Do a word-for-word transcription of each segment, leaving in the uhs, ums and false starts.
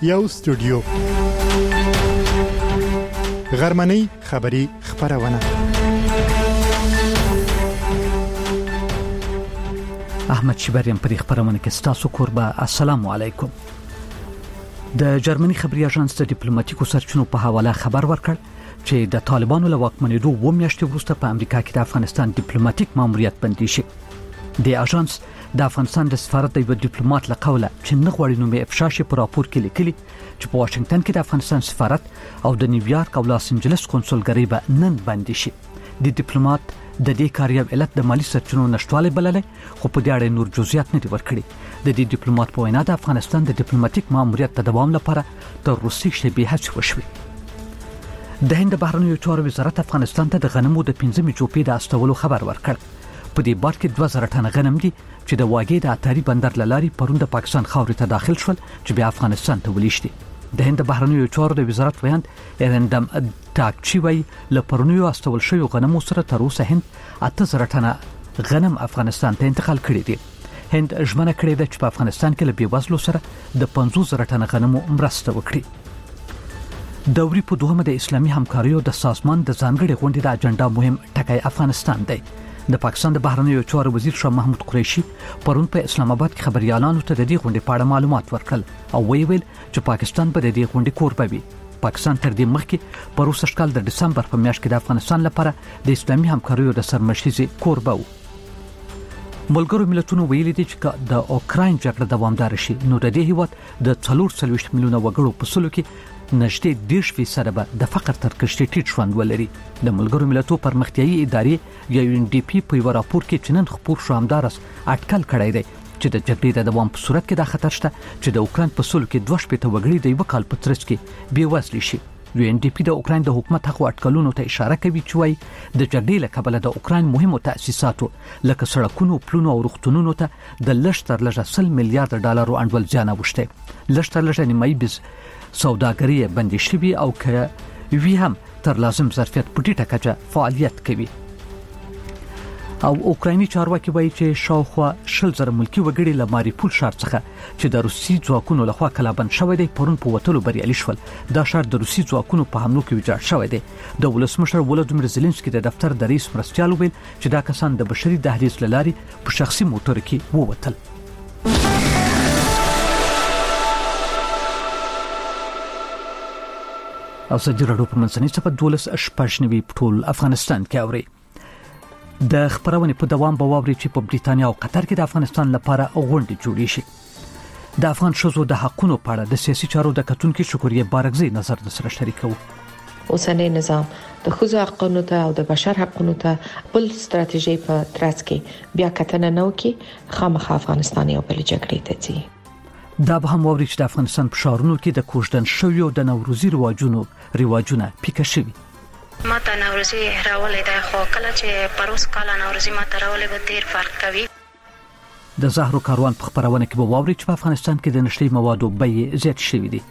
یو استودیو غرمنۍ خبری خبرونه. احمد شبریم پر خبرونه کې ستاسو قربا. السلام علیکم. د جرمني خبري اژانس د ډیپلوماټیکو سرچینو په حواله خبر ورکړ چې د طالبانو له واکمنېدو و میاشتې وروسته په امریکا کې د افغانستان ډیپلوماټیک ماموریت بندي شي. د اژانس د افغانستان د سفارت د یو ډیپلوماټ له قوله چې نه غواړي نومې افشا شي په راپور کې لیکلي چې په واشنگټن کې د افغانستان سفارت او د نیویارک او لاس انجلس کنسولګرۍ به نن بندي شي. د ډیپلوماټ د دې کار یو علت د مالی سرچینو نشټوالی بللی، خو په دې اړه نور جزئیات نه دي ورکړي. د دې ډیپلوماټ په وینا د افغانستان د ډیپلوماټیک ماموریت د دوام لپاره تر روسي شبي هڅې وشوې. د هند بهرنیو چارو وزارت افغانستان ته د غنمو د پنځمې چوپې د استولو خبر ورکړ. په دې بار کې دوه زره ټنه غنم دي چې د واګې د اتاري بندر لاري پرون د پاکستان خاورې ته داخل شول چې بیا افغانستان ته ولېشتي. د هند بهرنیو چارو د وزارت ویاند ایرندم ټاکچی وی له پرونیو استول شوی غنمو سره تر اوسه هند اته زره ټنه غنم افغانستان ته انتقال کړي دي. هند ژمنه کړې ده چې په افغانستان کې له بیوزلو سره د پنځوس زره ټنه غنمو مرسته وکړي. دوري په دوهمه د اسلامي همکاریو د سازمان د ځانګړي غونډې د اجنډا مهم ټکی افغانستان دی. د پاکستان د بهرنیو چارو وزیر شاه محمود قریشي پرون په اسلام آباد کې خبريالانو ته د دې غونډې په اړه معلومات ورکړل او ویل چې پاکستان به د دې غونډې کوربه وي. پاکستان تر دې مخکې په روسي کال د دسمبر په میاشت کې د افغانستان لپاره د اسلامي همکاریو د سرمشيزي کوربه و. ملګرو ملتونو ویلي دي چې د اوکراین جګړه دوامدار شي نو د دې هیواد د څلور څلوېښت میلیونه وګړو په سلو کې نږدې دېرش فیصده به د فقر تر کشتې ټیټ ژوند ولري. د ملګرو ملتونو پرمختیایي ادارې یا یو ان ډي پی په یو راپور کې چې نن خپور شو همدارس اټکل کړی دی چې د جګړې د دوام په صورت کې دا خطر شته چې د اوکراین په سلو کې دوه شپېته وګړي د یو کال په ترڅ کې بېوزلي شي. یو ان ډي پی د اوکراین د حکومت هغو اټکلونو ته اشاره کوي چې وايي د جګړې له کبله د اوکراین مهمو تاسیساتو لکه سړکونو، پلونو او روغتونونو ته د لږ تر لږه سل میلیارډ ډالرو انډول زیان اوښتی. لږ تر لږه نیمایي بز سوداګري بندي شوی او که وی هم تر لازم ظرفیت په ټیټه کچه فعالیت کوي. او اوکرایني چارواکي وایي چې شاوخوا شل زره ملکی وګړي له ماریپول ښار څخه چې د روسي ځواکونو لخوا کلابند شوی دی پرون په وتلو بریالي شول. دا ښار د روسي ځواکونو په حملو کې ویجاړ شوی دی. د ولسمشر ولادیمیر زيلنسکي د دفتر د رئیس مرستیال ویل چې دا کسان د بشري دهلیز لاري په شخصي موټر کې ووتل. او سجل راډیو په منځنۍ صفه دولس شپږ نوي ټول افغانستان کې اوري. د خبرونې په دوام به واوري چې په بریتانیا او قطر کې د افغانستان لپاره غونډې جوړې شي. د افغان ښځو د حقونو په اړه د سیاسي چارو د کتونکو شکریه بارګزی نظر د سره شریکو. اوسنی نظام د ښځو حقونو ته او د بشر حقونو ته بل ستراتیژي په ترڅ کې بیا کتنه نو کې خامخا افغانستان یو بل جګړې ته ځي. دا به هم واوري چې د افغانستان په ښارونو کې د کوژدن شویو د نوروزي رواجونو رواجونه پیکه شوي. ما ته نوروزي راولې ده خو کله چې پروس کال نوروزي ما ته راولې به ډیر فرق کوي. د زهرو کاروان په خبرونه کې به واوري چې په افغانستان کې د نشټي موادو بیې زیات شوي دي.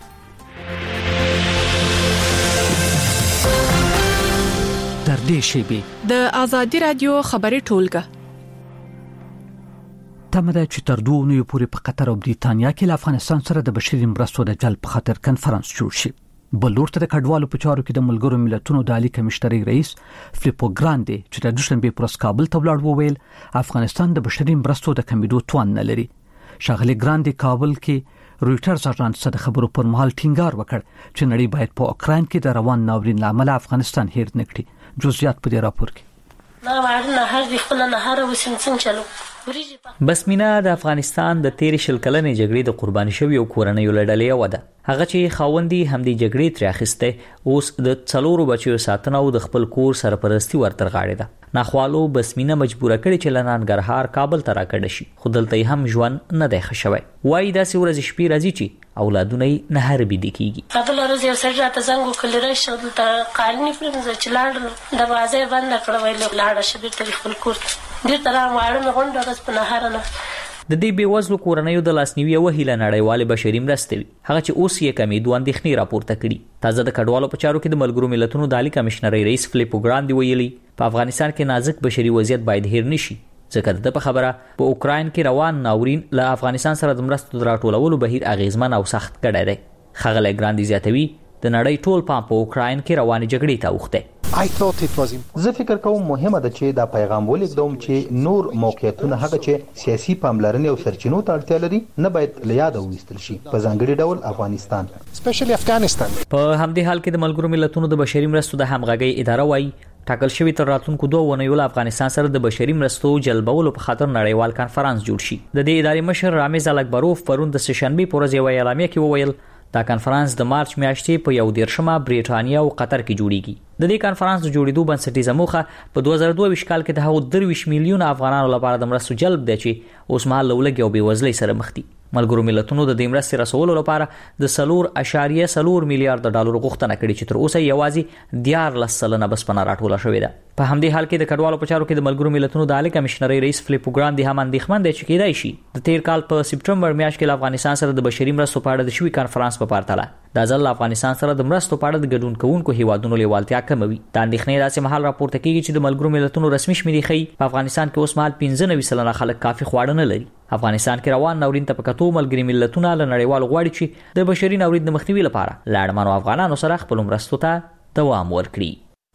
تر دې شی به د آزادي رادیو خبري ټولګه تمه ده چې تر دوه نوي پورې په قطر او بریتانیا کې له افغانستان سره د بشري مرستو د جلب په خاطر کنفرانس جوړ شي. بل لورته د کډوالو په چارو کې د ملګرو ملتونو د عالی کمشنري رئیس فلیپو ګراندي چې د دوشنبه پر کابل ته ولاړ وویل افغانستان د بشري مرستو د کمیدو توان نه لري. شاغلي ګراندي کابل کې رويټرز اژانس سره خبرو پر مهال ټینګار وکړ چې نړۍ باید په اوکراین کې د روان ناورین لامل افغانستان هیر نه کړي. جزئیات په دې راپور کې ما وړنه هر دې خپل نه هر وسنګ چلو. بسمینا د افغانستان د تیر شل کلنې جګړې د قرباني شوی او کورنۍ لړلې و ده. هغه چې خاوندې هم د جګړې تر اخیسته اوس د څلورو بچیو ساتنه او د خپل کور سرپرستی ورتر غاړي ده. ناخوالو بسمینا مجبوره کړي چې لنانګرهار کابل ته راکړي شي. خو دلته هم ژوند نه دی خښوي. وایي دا څه ورځ شپې راځي چې اولادونه یې نه هر بي دي کیږي. خپل ورځ یو سړی راته زنګ وکړ راشه دلته قانوني فرمزه چې لاړ دروازه بند کړه ویل لاړ شه بیرته خپل کور دې تر اماړه غونډه غس په نهارنه. د دې بیوزلو کورنیو د لاسنیوي او هیله نړیواله بشري مرستې هغه چې اوس یې کمی دوه اندېښنې راپورته کړي. تازه د کډوالو په چارو کې د ملګرو ملتونو د عالی کمشنري رئیس فلیپو ګراندي ویلي په افغانستان کې نازک بشري وضعیت باید هیر نشي ځکه د په خبره په اوکراین کې روان ناورین له افغانستان سره د مرستو راټولولو بهیر اغیزمن او سخت کړی دی. ښاغلی ګراندي زیاتوي د نړۍ ټول پام په اوکراین کې روانې جګړې ته اوښتی. زه فکر کوم مهمه ده چې دا پیغام ولیږدوم چې نور موقعیتونه هغه چې سیاسي پاملرنې او سرچینو ته اړتیا لري نه باید له یاده وویستل شي، په ځانګړي ډول افغانستان. په همدې حال کې د ملګرو ملتونو د بشري مرستو د همغږۍ اداره وایي ټاکل شوی تر راتلونکو دوه اونیو له افغانستان سره د بشري مرستو جلبولو په خاطر نړیوال کانفرنس جوړ شي. د دې ادارې مشر رامز الکبروف پرون د سهشنبه په ورځ یو اعلامیه کې وویل دا کانفرنس د مارچ میاشتې په یو دیرشمه بریټانیا او قطر کې جوړیږي. د دې کانفرنس د جوړېدو بنسټیزه موخه په دوه زره دوه ویشت کال کې د هغو درویشت میلیونه افغانانو لپاره د مرستو جلب دی چې اوس مهال له ولږې او بېوزلۍ سره مخ دي. ملګرو ملتونو د دې مرستې رسولو لپاره د څلور اعشاریه څلور میلیارډ ډالرو غوښتنه کړې چې تر اوسه یوازې دیارلس سلنه بسپنه راټوله شوې ده. په همدې حال کې د کډوالو په چارو کې د ملګرو ملتونو د عالی کمشنرۍ رئیس فلیپو ګراندي هم اندېښمن دی چې کېدای شي د تیر کال په سپټمبر میاشت کې له افغانستان سره د بشري مرستو په اړه د شوي کانفرنس په پرتله دا ځل له افغانستان سره د مرستو په اړه د ګډون کوونکو هیوادونو لیوالتیا کموي. دا اندېښنې داسې مهال راپورته کېږي چې د ملګرو ملتونو رسمي شمیرې ښیي په افغانستان کې اوس مهال پنځه نوي سلنه خلک کافي خواړه نه لري. افغانستان کې روان ناورین ته په کتو ملګري ملتونه له نړیوالو غواړي چې د بشري ناورین د مخنیوي لپاره له اړمنو افغانانو سره خپلو مرستو ته دوام ورکړي.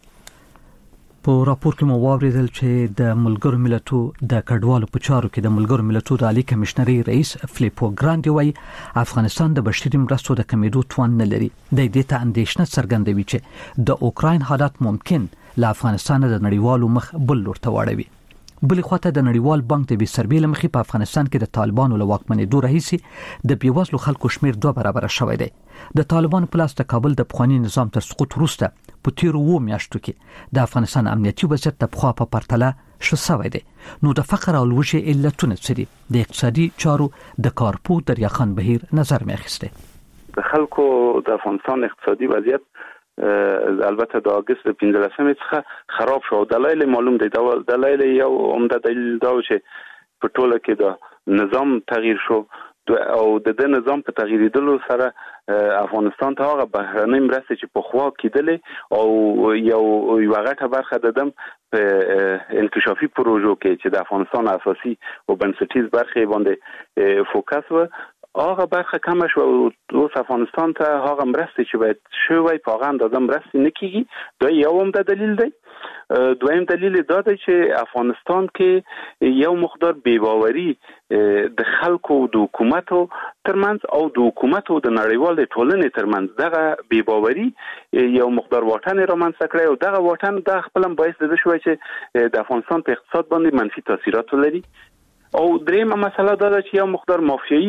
په راپور کې مو واوریدل چې د ملګرو ملتونو د کډوالو په چارو کې د ملګرو ملتونو د عالی کمشنرۍ رئیس فلیپو ګراندي وايي افغانستان د بشري مرستو د کمیدو توان نه لري. د دې ته اندېښنه څرګندوي چې د اوکراین حالات ممکن له افغانستان د نړیوالو مخ بل لور ته واړوي. بلې خواته د نړیوال بانک د بیسربې له مخې په افغانستان کې د طالبانو له واکمنېدو راهیسې د بېوزلو خلکو شمیر دوه برابره شوی دی. د طالبانو په لاس د کابل د پخواني نظام تر سقوط وروسته په تیرو اوو میاشتو کې د افغانستان امنیتي وضعیت د پخوا په پرتله ښه سوی دی. نو د فقر او لوږې علتونه څه دي؟ د اقتصادي چارو د کارپو دریاخان بهیر نظر مې اخیستی. د خلکو د افغانستان اقتصادي وضعیت البته د اگست پنځلسمې څخه خراب شو. دلایل معلوم دي. دلایل یو عمده دلیل دا چې په ټوله کې د نظام تغییر شو او د د نظام په تغییریدلو سره افغانستان ته هغه بهرنۍ مرستې چې په خوا کېدلې او یو یو غټه برخه د دم په انکشافي پروژو کې چې د افغانستان اساسي او بنسټیز برخې باندې فوکس و هغه برخه کم شو او اوس افغانستان ته هغه مرستې چې باید شوی په هغه اندازه مرستې نه کېږي. دا یو عمده دلیل دی. دویم دلیل دا دی چې افغانستان کې یو مقدار بی‌باوري د خلکو د حکومتو ترمنځ او د حکومتو د نړیوال ټولنې ترمنځ دغه بی‌باوري یو مقدار واټن رامنځته کړی او دغه واټن د خپل باعث ده شوی چې د افغانستان په اقتصاد باندې منفي تاثیرات ولري. او دریمه مسله دا ده چې یو مقدار مافیایي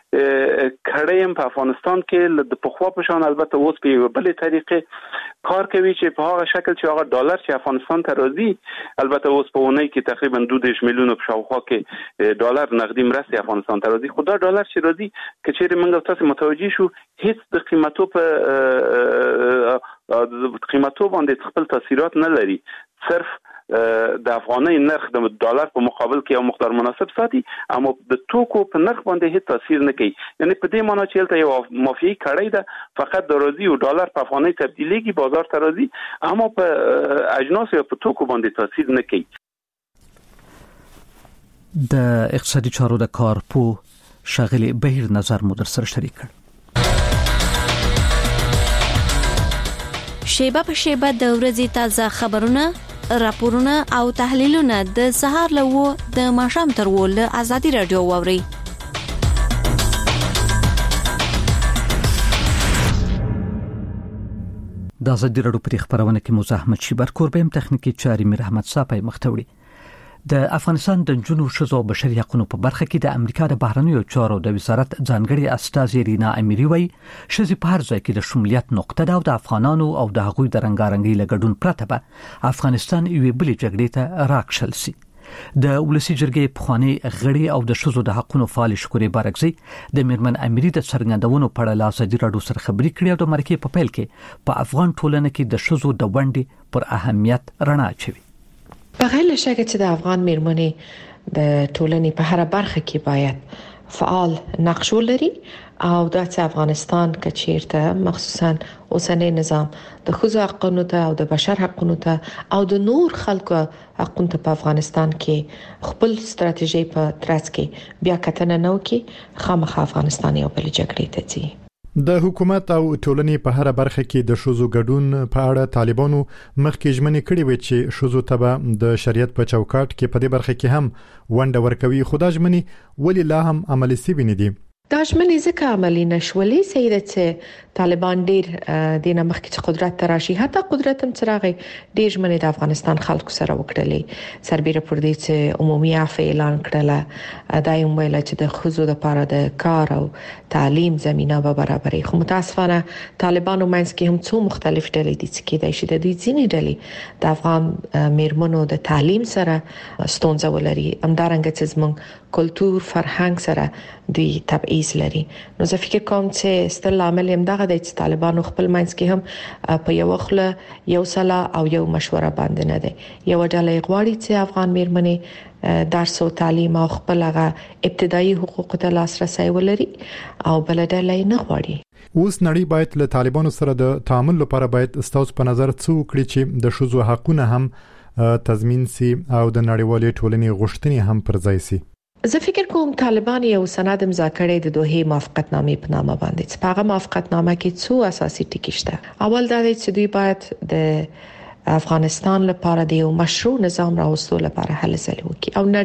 کړی په افغانستان کې د پخوا په شان البته اوس په یو بلې طریقې کار کوي چې په هغه شکل چې هغه ډالر چې افغانستان ته راځي البته اوس په اونۍ کې تقریبا دوه دېرش میلیونه په شاوخوا کې ډالر نقدي مرستې افغانستان ته راځي. خو دا ډالر چې راځي که چیرې موږ تاسو متوجي شو هیڅ د قیمتو په قیمتو باندې خپل تاثیرات نه لري. صرف د افغاني نرخ د ډالر په مقابل کې یو مقدار مناسب ساتي اما د توکو په نرخ باندې هیڅ تاثیر نه کوي. یعنی په دې معنی چې یو مافیایي کړی ده فقط د راځي او ډالر په افغاني تبدیلیږي بازار ته راځي اما په اجناس او په توکو باندې تاثیر نه کوي. د اقتصادي چارو د کارپو شاغلي بهیر نظر مو در سره شریک کړ. شیبه په شیبه د ورځې تازه خبرونه راپورونه او تحلیلونه د سهار له وو د ماښام تر وو له ازادي رادیو ووري. د ازادي رادیو په خبرونه کې مزاحمت شي برکوربم تخنیکی چاري میر احمد صاحب مختوړي. د افغانستان د جنوب شذو بشري حقوقو په برخه کې د امریکا د بهرنیو چارو د وزارت ځانګړي استاذ رینا اميري وایي شذې په هر ځای کې د شمولیت نقطه ده او د افغانانو او د هغوی د رنګارنګي لګډون پرته به افغانستان یوې بلې جګړې ته راکشل سي. د ولسی جرګې پخوانی غړي او د شذو د حقوقو فعال شکوري بارکزي د میرمن اميري د څرګندونو په اړه لاسدي راډیو سره خبري کړې او د مرکې په پیل کې په افغان ټولنه کې د شذو د ونډې پر اهمیت رڼا اچوي. بغیر له شکه چې د افغان میرمنې د ټولنې په هر برخه کې باید فعال نقش ولري او د افغانستان کچیرته مخصوصا اوسنی نظام د ښځو حقوقو ته او د بشر حقوقو ته او د نور خلکو حقوقو ته په افغانستان کې خپل ستراتیژي په ترڅ کې بیا کتنه نو کې خامخا افغانستان یو بل جګړې ته ځي. د حکومت او ټولنې په هر برخه کې د شوزو ګډون په اړه طالبانو مخکې ژمنې کړې وې چې شوزو ته د شریعت په چوکاټ کې په دې برخه کې هم ونډه ورکوي. خو دا ژمنې ولې لا هم عملي شوې نه دي؟ دا ژمنې ځکه عملي نشولې سیده چې طالبان ډیر د نمخ کې قدرت تراشي حتی قدرت هم څراغي ډیر ژمنې د افغانستان خلکو سره وکړلې. سربېره پر دې چې عمومي عفو اعلان کړله دا یو ویل چې د خزو لپاره د کار او تعلیم زمينه به برابرې. خو متاسفانه طالبانو منځ کې هم څو مختلف ډلې دي چې کېدای شي د دې ځینې ډلې د افغان میرمنو د تعلیم سره ستونزه ولري همدارنګه چې زموږ کلتور فرهنګ سره دوی تبعیض لري. نو زه فکر کوم چې ستل عامل هم دغه د طالبانو خپل منځ کې هم په یو خله یو سلا او یو مشوره باندې نه ده. یو ډله غواړي چې افغان میرمنې درس او تعلیم او خپل هغه ابتدایي حقوق ته لاسرسي ولري او بل ډله نه غواړي. اوس نړۍ باید له طالبانو سره د تعامل لپاره باید استاوس په نظر څو کړي چې د شوزو حقونه هم تضمین سي او د نړیوالې ټولنې غوښتنې هم پر ځای سي. زه فکر کوم طالبان یو سند مذاکره د دوه موافقتنامې په نامه باندې چې په هغه موافقتنامه کې څو اساسي ټکي شته. اول دا دی چې دوی باید د افغانستان لپاره د یو مشروع نظام راوستلو لپاره هلې ځلې وکړي او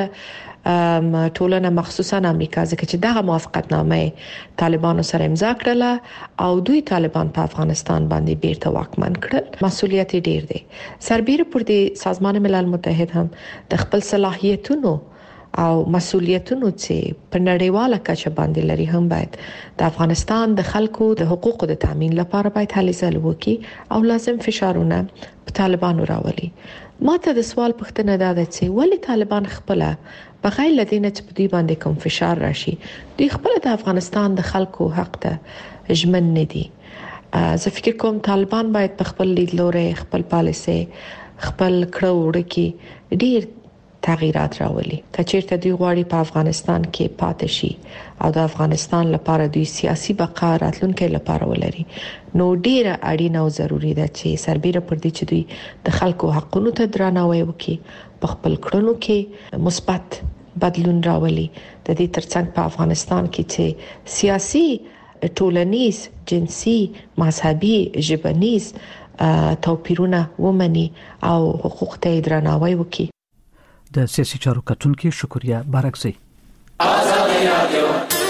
نړیواله ټولنه مخصوصا امریکا ځکه چې دغه موافقتنامه طالبانو سره امضا کړله او دوی طالبان په افغانستان باندې بیرته واکمن کړل. مسؤلیت ډیر دی. سربېره پر دې سازمان ملل متحد هم د خپل صلاحیتونو او مسؤلیتونو چې په نړیواله کچه باندې لري هم باید د افغانستان د خلکو د حقوقو د تامین لپاره باید هلې ځلې وکړي او لازم فشارونه په طالبانو راولي. ماته د سوال پوښتنه ده چې ولې طالبان خپل بغیر لدینه چې په دوی باندې کوم فشار راشي دوی خپل د افغانستان د خلکو حق ته ژمن نه دي. زه فکر کوم طالبان باید په خپل لیدلوري خپل پالیسي خپل کړو وړکی ډیر تغییرات راولي. کچیرته دوی غواړي په افغانستان کې پاتې شي او د افغانستان لپاره دوی سیاسي بقا راتلونکي لپاره ولري نو ډیره اړینه او ضروری ده چې سربېره پر دې چې دوی د خلکو حقوقو ته درناوی وکړي په خپل کړنو کې مثبت بدلون راولي. د دې ترڅنګ په افغانستان کې چې سیاسي ټولنیز جنسي مذهبي ژبنیز توپیرونه ومني او حقوق ته درناوی وکړي. د سیاسي چارو کتونکو شکریا بارکزی. آزادی رادیو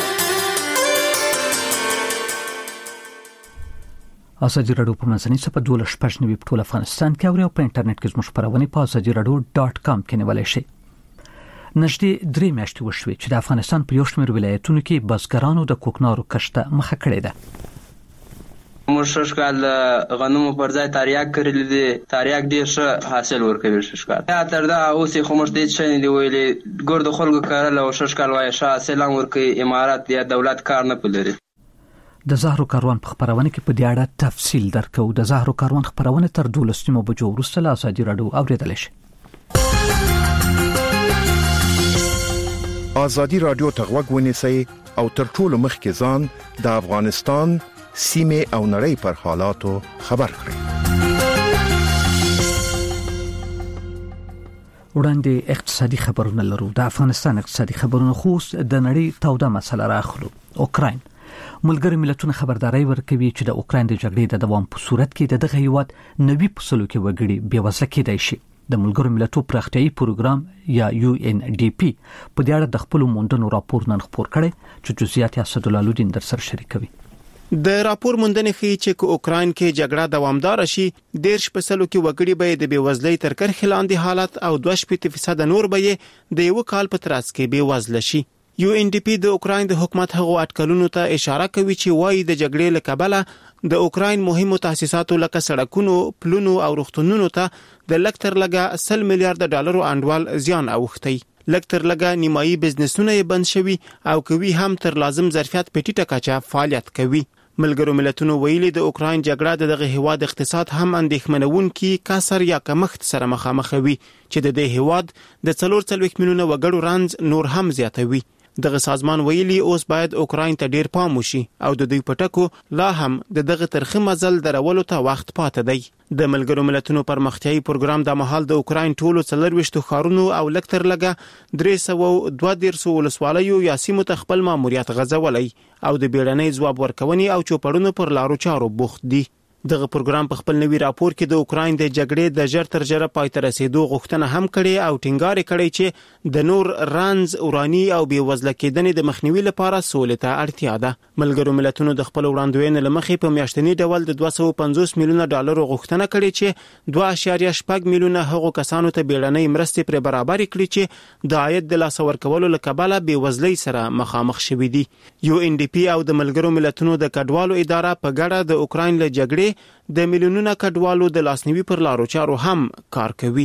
آزادی رادیو په منځنۍ صفحه دوله شپږ نوي په ټول افغانستان کې او په انټرنیټ کې زموږ خبرونه په آزادی رادیو ډاټ کام کې نیولای شئ. نږدې درې میاشتې وشوې چې د افغانستان په یو شمېر ولایتونو کې بزګرانو د کوکنارو کښت ته مخه کړې ده. موږ ششکال غنمو پر ځای تریاک کړل دي. تریاک ډیر ښه حاصل ورکوي ششکال. یا تر دا اوس خو موږ دې څه نه دی ویلي ګور د خلکو کارل او ششکال وای ښه حاصل ورکوي. امارات یا دولت کار نه پلري. د زهرو کاروان په خبرونه کې په دې اړه تفصیل درکو. د زهرو کاروان خبرونه تر دولسمو بجو وروسته له آزادي رادیو اوریدل شي. آزادی رادیو ته غوږ ونیسئ او تر ټولو مخکې ځان د افغانستان سیمه او نړۍ پر حالاتو خبر کړئ. وړاندې اقتصادي خبرونه لرو. د افغانستان اقتصادي خبرونه خو د نړۍ توده مسله راخلو. اوکراین ملګری ملتونه خبرداري ورکوي چې د اوکراین د جګړې د دوام په صورت کې د دغه هیواد نوي فصلو کې وګړي بېوزله کېدای شي. د ملګرو ملتونو پراختیایي پروګرام یا یو ان ډي پی په دې اړه د خپل موندنو راپور نن خپور کړي چې جزئیات اسد الله لودین در سره شریکوي. د راپور موندنې ښیي چې اوکراین کې جګړه دوامدار شي ډېر شپږ کې وګړي به د بیوزلۍ تر کرښې لاندې حالت او دوه شپږ فیصد نور به د یو کال په ترڅ کې بیوزله شي. یو ان ډي پی د اوکراین د حکومت هغو اټکلونو ته اشاره کوي چې وايي د جګړې له کبله د اوکراین مهمو تاسیساتو لکه سړکونو، پلونو او روغتونونو ته د لکتر لګه سل میلیارډ ډالرو انډوال زیان اوښتی. لکتر لګه نیمایي بزنسونه یې بند شوي او کوي هم تر لازم ظرفیت په ټیټه کچه فعالیت کوي. ملګرو ملتونو ویلي د اوکراین جګړه دغه هیواد اقتصاد هم اندېښمنونکي کسر یا کمښت سره مخامخ وي چې د دې هیواد د څلور څلوېښت میلیونه وګړو رنځ نور هم زیاتوي. دغه سازمان ویلي اوس باید اوکراین ته ډیر پام وشي او د دوی پټکو لا هم د دغه ترخه مزل درولو ته وخت پاتې دی. د ملګرو ملتونو پرمختیایي پروګرام د مهال د اوکراین ټولو څلرويشت ښارونو او لکتر لګه درې سوه دوه دیرش ولسوالیو یا سیمو ته خپل ماموریت غځولی او د بیړنۍ ځواب ورکونې او چوپړونو پر لارو چارو بوخت دي. دغه پروګرام په خپل نوي راپور کې د اوکراین د جګړې د ژر تر ژره پای ته رسیدو غوښتنه هم کړې او ټینګار کړی چې د نور رانز اوراني او بې وزله کېدنې د مخنیوي لپاره سولې ته اړتیا ده. ملګرو ملتونو د خپل وړاندوینې لمخې په میاشتني ډول د دوه سوه پنځوس میلیونه ډالر غوښتنه کړې چې دوه اعشاریه شپږ میلیونه هغو کسانو ته بیړنۍ مرستې پر برابر کړي چې د عاید د لاس ورکولو له کبله بې وزلۍ سره مخامخ شوي دي. یو ان ډي پی او د ملګرو ملتونو د کډوالو اداره په ګډه د اوکراین له جګړې د میلیونونو کډوالو د لاسنیوي پر لارو چارو هم کار کوي.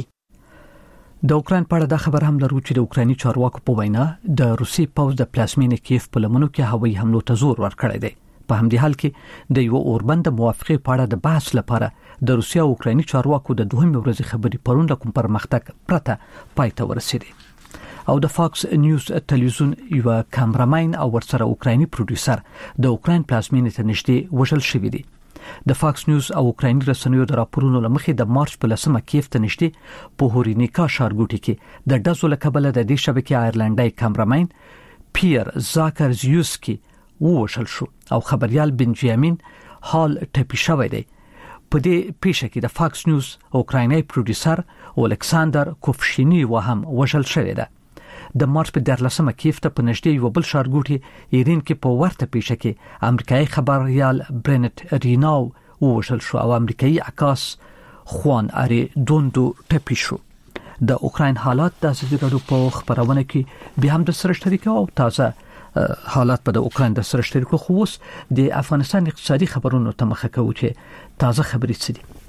د اوکراین په اړه د خبر هم لرو چې د اوکرایني چارواکو په وینا د روسي پوځ د پلازمینې کیف په لمنو کې هوایي حملو ته زور ورکړی دی. په همدې حال کې د یو اوربند موافقه په اړه د بحث لپاره د روسیا او اوکرایني چارواکو د دوه ورځې خبري پرون د کوم پرمختګ پرته پای ته ورسېدي. او د فاکس نیوز ټلویزیون یو کامرامین او ورسره اوکرایني پروډوسر د اوکراین پلازمینې ته نږدې وژل شوی دی. د فاکس نیوز او اوکرایني رسنیو د راپورونو لمخې د مارچ په لسمه کیف ته نږدې په هورینیکا ښارګوټي کې د ډزو له کبله د دې شبکې آیرلنډي کامرامین پیر زاکرزیوسکي ووژل شو او خبريال بنجامین هال ټپي شوی دی. په دې پیښه کې د فاکس نیوز اوکرایني پروډوسر الکساندر کوفشینی و هم وژل شوی دی. د مارچ په دیارلسمه کیف ته په نږدې یو بل ښارګوټي ایرین کې په ورته پیښه کې امریکایي خبريال برنت ریناو ووژل شو او امریکایي عکاس خوان اری دوندو ټپي شو. د اوکراین حالات د ازادي راډیو په خبرونه کې به هم د سره شریکو او تازه حالات په د اوکراین د سره شریکو خو اوس د افغانستان اقتصادي خبرونو ته مخه کوي چې تازه خبرې څه دي.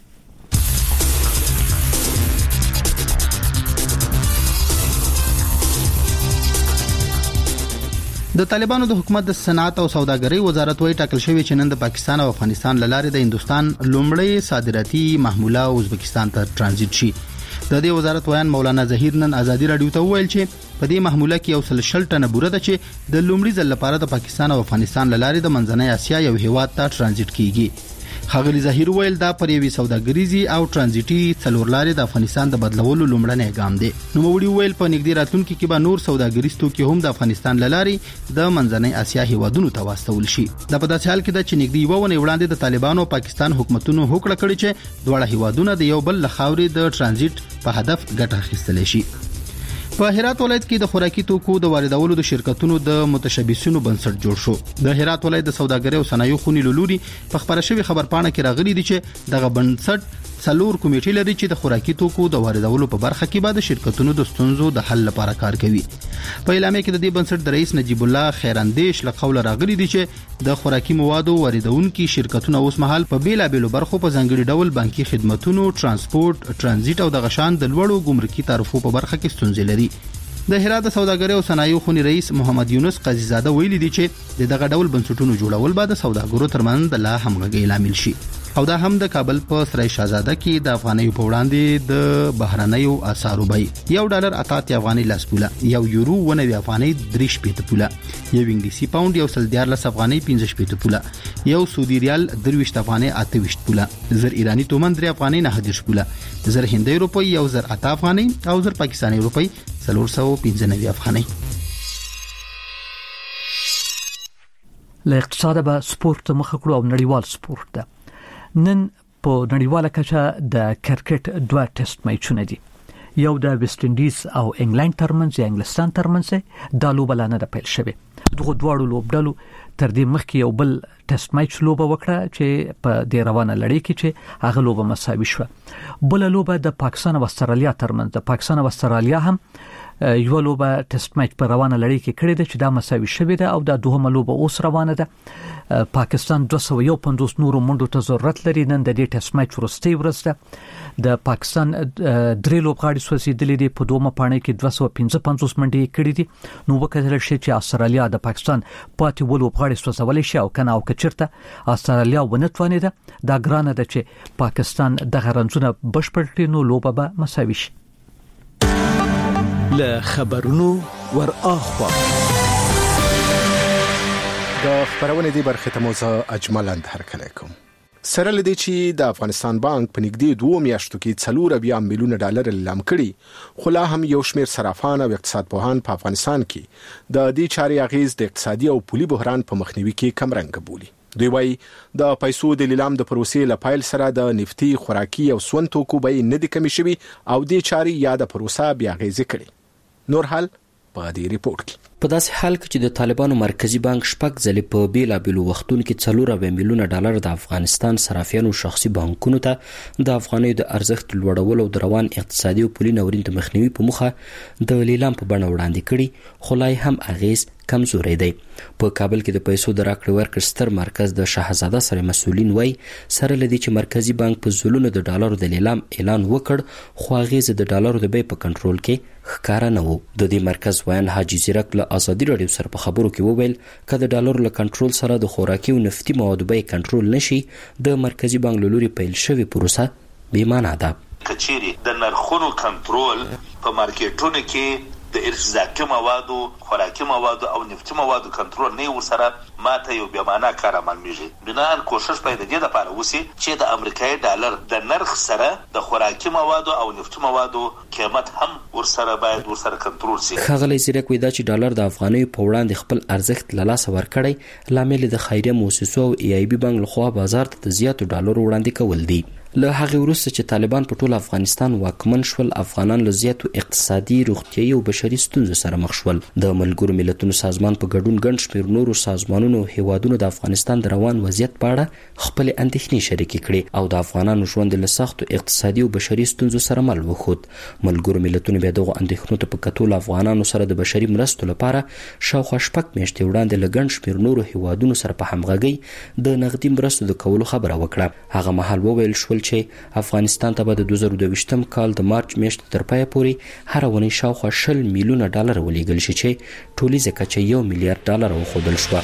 د طالبانو د حکومت د صنعت او سوداګرۍ وزارت وایي ټاکل شوی چې نن د پاکستان او افغانستان لاره د هندستان لومړی صادراتي محموله ازبکستان ته ترانزیت شي. د دې وزارت ویان مولانا ظهیر نن ازادي رادیو ته وویل چې په دې محموله کې یو سل شل ټنه بوره ده چې د لومړي ځل لپاره د پاکستان او افغانستان لاره د منځنۍ اسیا یو هیواد ته ترانزیت کیږي. خغلی ظهیر ویل دا پر یوې سوداګریزي او ترانزیټي څلورلارې د افغانستان د بدلولو لومړنی ګام دی. نو موړي ویل په نږدې راتلونکو کې به نور سوداګریز توکي هم د افغانستان لارې د منځنۍ اسیا هیوادونو ته واستول شي. دا په داسې حال کې ده چې نږدې یو ونه وړاندې د طالبانو او پاکستان حکومتونو هوکړه کړې چې دواړه هیوادونه د یو بل لخاوري د ترانزیت په هدف ګټه اخیستل شي. په هرات ولایت کې د خوراکي توکو د واردولو د شرکتونو د متشبثینو بنسټ جوړ شو. د هرات ولایت د سوداګرۍ او صنایعو خونې لوري په خبره شوی خبرپاڼه کې راغلي دي چې دغه بنسټ څلور کمیټې لري چې د خوراکي توکو د واردولو په برخه کې به د شرکتونو د ستونزو د حل لپاره کار کوي. په اعلامیه کې د دې بنسټ د رئیس نجیب الله خیراندیش له قوله راغلي دي چې د خوراکي موادو واردونکو شرکتونه اوس مهال په بیلابېلو برخو په ځانګړي ډول بانکي خدماتو، ترانسپورت، ترانزیت او د غشان د لوړو ګمرکي تعرفو په برخه کې ستونزې لري. د هرات سوداګرۍ او صنایعو خونې رئیس محمد یونس قاضي زاده ویلي دي چې دغه ډول بنسټونو جوړول به د سوداګرو ترمنځ د لا همغږۍ لامل شي. او دا هم د کابل په سرای شاهزاده کې د افغانۍ په وړاندې د بهرنیو اسعارو بیه یو ډالر اتات افغاني لاس پوله، یو یورو ونوي افغاني درې شپېته پوله، یو انګلیسي پاوند یو سل دیارلس افغاني پنځه شپېته پوله، یو سعودي ریال درويشت افغاني اته ویشت پوله، زر ایرانی تومن درې افغاني نه دېرش پوله، زر هندۍ روپۍ یو زر اته افغاني او زر پاکستاني روپۍ څلور سوه پنځه نوي افغاني. له اقتصاد به سپورت مخ کړو او نړیوال سپورت ده. نن په نړیواله کچه د کرکټ دوه ټیسټ میچونه دي. یو د ویسټ انډیز او انګلند ترمنځ یا انګلستان ترمنځ د لوبه لانه د پیل شوه. دغه دواړو لوبډلو تر دې مخکې یو بل ټیسټ میچ لوبه وکړه چې په دې روانه لړۍ کې چې هغه لوبه مساوي شوه. بل لوبه د پاکستان او استرالیا ترمنځ د پاکستان او استرالیا هم یو لوبه ټیسټ میچ په روانه لړۍ کې کړې ده چې دا مساوي شوه ده او د دوهمه لوبه اوس روانه ده. پاکستان دوه سوه یو پنځوس نورو منډو ته ضرورت لري. نن د دې ټیسټ میچ وروستۍ ورځ ده. د پاکستان درې لوبغاړي سوځېدلې دي په دومره پاڼې کې دوه سوه پنځه پنځوس منډې کړې دي. نو وکړل شي چې استرالیا د پاکستان پاتې ولوبغاړي سوځولې شي او کنه او کچرته استرالیا ونتوانې ده دا ګرانه ده چې پاکستان د غرنزونه بشپړ کړي نو لوبه به مساوي شي. له خبرونو ور اخوا د خبرونې دی برخه ته موزه اجمل اند هرکلی کوم. سره لدی چې د افغانستان بانک په نږدې دوه میاشتو کې څلور اویا میلیونه ډالر لیلام کړي، خو لا هم یو شمېر صرافان او اقتصاد پوهان په افغانستان کې د دې چارې اغیز د اقتصادي او پولي بحران په مخنیوي کې کمرنګ بولي. دوی وايي د پیسو د لیلام د پروسې له پایل سره د نفتي، خوراکي او سون توکو بیې نه دي کمې شوي او دې چارې یا د پروسه بیا اغیزې کړي. نور حال په دې ریپورت کې. په داسې حال کې چې د طالبانو مرکزی بانک شپږ ځلې په بیلابېلو وختونو کې څلور اویا میلیونه ډالر د افغانستان صرافیانو شخصي بانکونو ته د افغانیو د ارزښت لوړولو او د روان اقتصادي او پولي ناورین ته مخنیوي په موخه د لیلام په بڼه وړاندې کړي، خو لا هم اغیز کمزوري دی. په کابل کې د پیسو د راکړې ورکړې ستر مرکز د شاهزاده سره مسؤلین وایي سره لدی چې مرکزی بانک په زلونو د ډالرو د لیلام اعلان وکړ، خو اغیز د ډالرو د بیې په کنټرول کې ښکارا نه وو. د دې مرکز ویان حاجی زیرک له ازادي راډیو سره په خبرو کې وویل که د ډالرو له کنټرول سره د خوراکي او نفتي موادو بیې کنټرول نشي، د مرکزی بانک له لوري پیل شوې پروسه بې معنا ده. کچيري د نرخونو کنټرول په مارکیټونو کې د ارتزاقي موادو، خوراکي موادو او نفتي موادو کنټرول نه ورسره ماته یو بې معنا کار عملېږي. بنان کوشش باید د دې لپاره وشي چې د امریکایي ډالر د نرخ سره د خوراکي موادو او نفتي موادو قیمت هم ورسره باید ورسره کنټرول شي. ښاغلی زیرک وایي دا چې ډالر د افغانیو په وړاندې خپل ارزښت له لاسه ورکړی لامل د خیریه مؤسسو او ای ای بي بانک لخوا بازار ته د زیاتو ډالرو وړاندې کول دي. له هغې وروسته چې طالبان په ټول افغانستان واکمن شول، افغانان له زیاتو اقتصادي، روغتیایي او بشري ستونزو سره مخ شول. د ملګرو ملتونو سازمان په ګډون ګڼ شمېر نورو سازمانونو او هیوادونو د افغانستان د روان وضعیت په اړه خپلې اندېښنې شریکې کړې او د افغانانو ژوند له سختو اقتصادي او بشري ستونزو سره مل وښود. ملګرو ملتونو بیا دغو اندېښنو ته په کتو له افغانانو سره د بشري مرستو لپاره شاوخوا شپږ میاشتې وړاندې له ګڼ شمېر نورو هیوادونو سره په همغږۍ د نغدي مرستو د کولو خبره وکړه. هغه مهال وویل شول چې افغانستان ته به د دوه زره دویشتم کال د مارچ میاشتې تر پایه پورې هره اونۍ شاوخوا شل میلیونه ډالر ولېږل شي چې ټولیزه کچه یو میلیارډ ډالر وښودل شوه.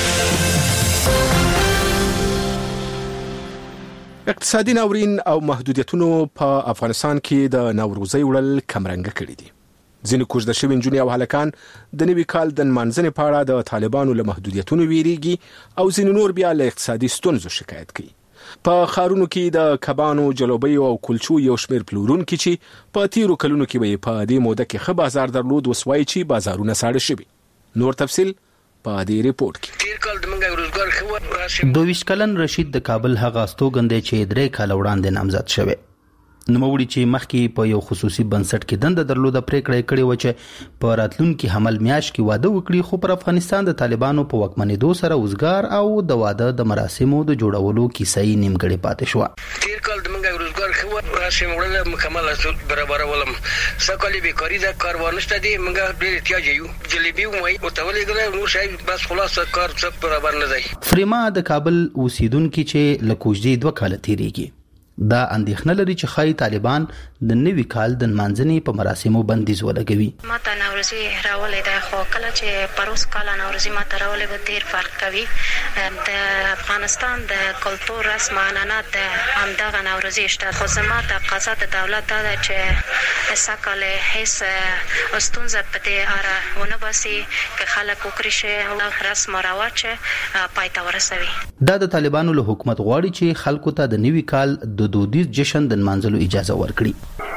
اقتصادي ناورین او محدودیتونو په افغانستان کې د نوروزۍ وړل کمرنګه کړي دي. ځینې کوژده شوي نجونې او هلکان د نوي کال د نمانځنې په اړه د طالبانو له محدودیتونو ویریږي او ځینې نور بیا له اقتصادي ستونزو شکایت کوي. په خارونو کې د کبانو، جلوبیو او کلچو یو شمېر پلورونکي چې په تیرو کلونو کې به په دې موده کې ښه بازار درلود، اوس وایي چې بازارونه ساړه شوي. نور تفصیل په دې ریپورت کې. دویشت کلن رشید د کابل هغه استوګن دی چې درې کاله وړاندې نامزد شوی. نوموړي چې مخکې په یو خصوصي بنسټ کې دنده درلوده پریکړه کړې و چې په راتلونکي حمل میاشت کې واده وکړي، خو پر افغانستان د طالبانو په واکمنېدو سره وزګار او د واده د مراسمو د جوړولو کیسه یې نیمګړې پاتې شوه. تیر کال د منګه روزګار خو راشم وړل مکمل اسود برابر ولم سکهلی بیکاری دا کار ورنشته دی منګه ډېر احتیاج یو جلیبی وای او تولې ګره نور شای بس خلاص کار څه برابر نه دی. فریما د کابل اوسیدونکو چې لکوجدي دوه کال تیریږي دا اندېښنه لري چې خای طالبان د نوي کال د منځني په مراسمو بندیز ولګوي. ماته نوروزي راولې ده خو کله چې پروس کال نوروزي ماته راولې به ډیر فرق کوي. د افغانستان د کلتور رسم عنعنات همدغه نوروزي شته، خو زما د قضا د دولت دا چې سکهله هیڅ استونزه په دې اړه ونه باسي چې خلک وکړي رسم او رواج پای ته ورسوي. دا د طالبانو له حکومت غواړي چې خلکو ته د نوي کال د دودیز جشن د منځلو اجازه ورکړي.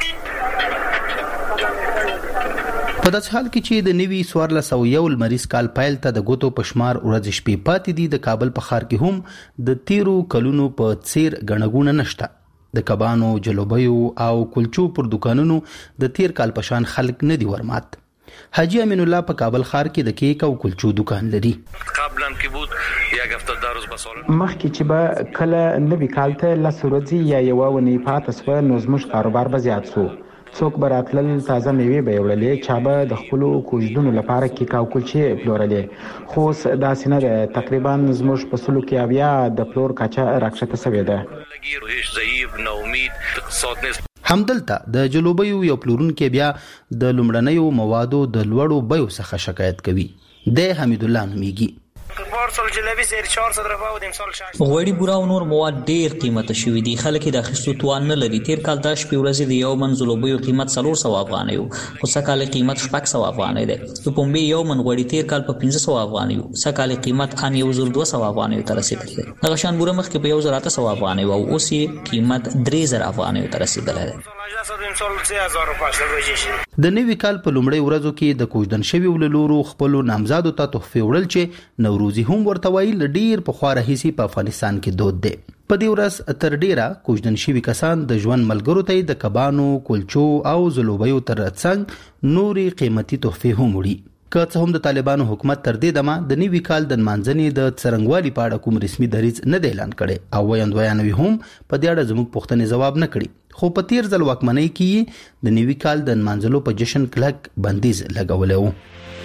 په داسې حال کې چې د نوي څوارلس سوه یو لمریز کال پیل ته د ګوتو په شمار ورځې شپې پاتې دي، د کابل په ښار کې هم د تیرو کلونو په څیر ګڼهګوڼه نشته. د کبانو، جلوبیو او کلچو پر دکانونو د تیر کال په شان خلک نه دي ورمات. حاجی امین الله په کابل ښار کې د کیک او کلچو دکان لري. مخکې چې به کله نوي کال ته لس ورځې یا یوه اونۍ پاته سوه نو زموږ کاروبار به زیات سو. څوک به راتلل، تازه میوې به یې وړلې، چا به د خپلو کوژدونو لپاره کیک او کلچې پلورلې. خو اوس داسې نه ده، تقریبا زموږ په سلو کې اویا د پلور کچه راکښته سوې ده. همدلته د جلوبیو یو پلورونکی بیا د لومړنیو موادو د لوړو بیو څخه شکایت کوي. د حمید الله نومیږي. بار غوړي بوره او نور مواد ډیر قیمته شوي دي. خلک د اخیستو توان نه لري. تیر کال د شپې ورځې د یو من زلوبیو قیمت څلور سوه افغانۍ و، خو سږکال قیمت شپږ سوه افغانۍ دی. د پنبې یو من غوړي تیر کال په پنځه سوه افغانۍ و، سږکال قیمت ان یو زر دوه سوه افغانۍ ته رسیدلی دی. دغه شان بوره مخکې په یو زر اته سوه افغانۍ و او اوس یې قیمت درې زره افغانۍ ته رسیدلی دی. د نوي کال په لومړۍ ورځو کې د کوژدن شوي ولورو خپل نامزادو ته تحفې وړل چې نوروزي هم ورته وایي ډیر په خوا راهیسي په افغانستان کې دود دی. په دې ورځ تر ډیره کوژدن شوي کسان د ژوند ملګرو ته د کبانو، کلچو او زلوبیو تر څنګ نوري قیمتي تحفې هم وړي. که څه هم د طالبانو حکومت تر دې دمه د نوي کال د نمانځنې د څرنګوالي په اړه کوم رسمي دریځ نه دی اعلان کړی او ویاندویانوي هم په دې اړه زموږ پوښتنې ځواب نه کړي. خو په تیر ځل واکمنۍ کې د نوي کال د نمانځلو په جشن کلک بندیز لګولی و.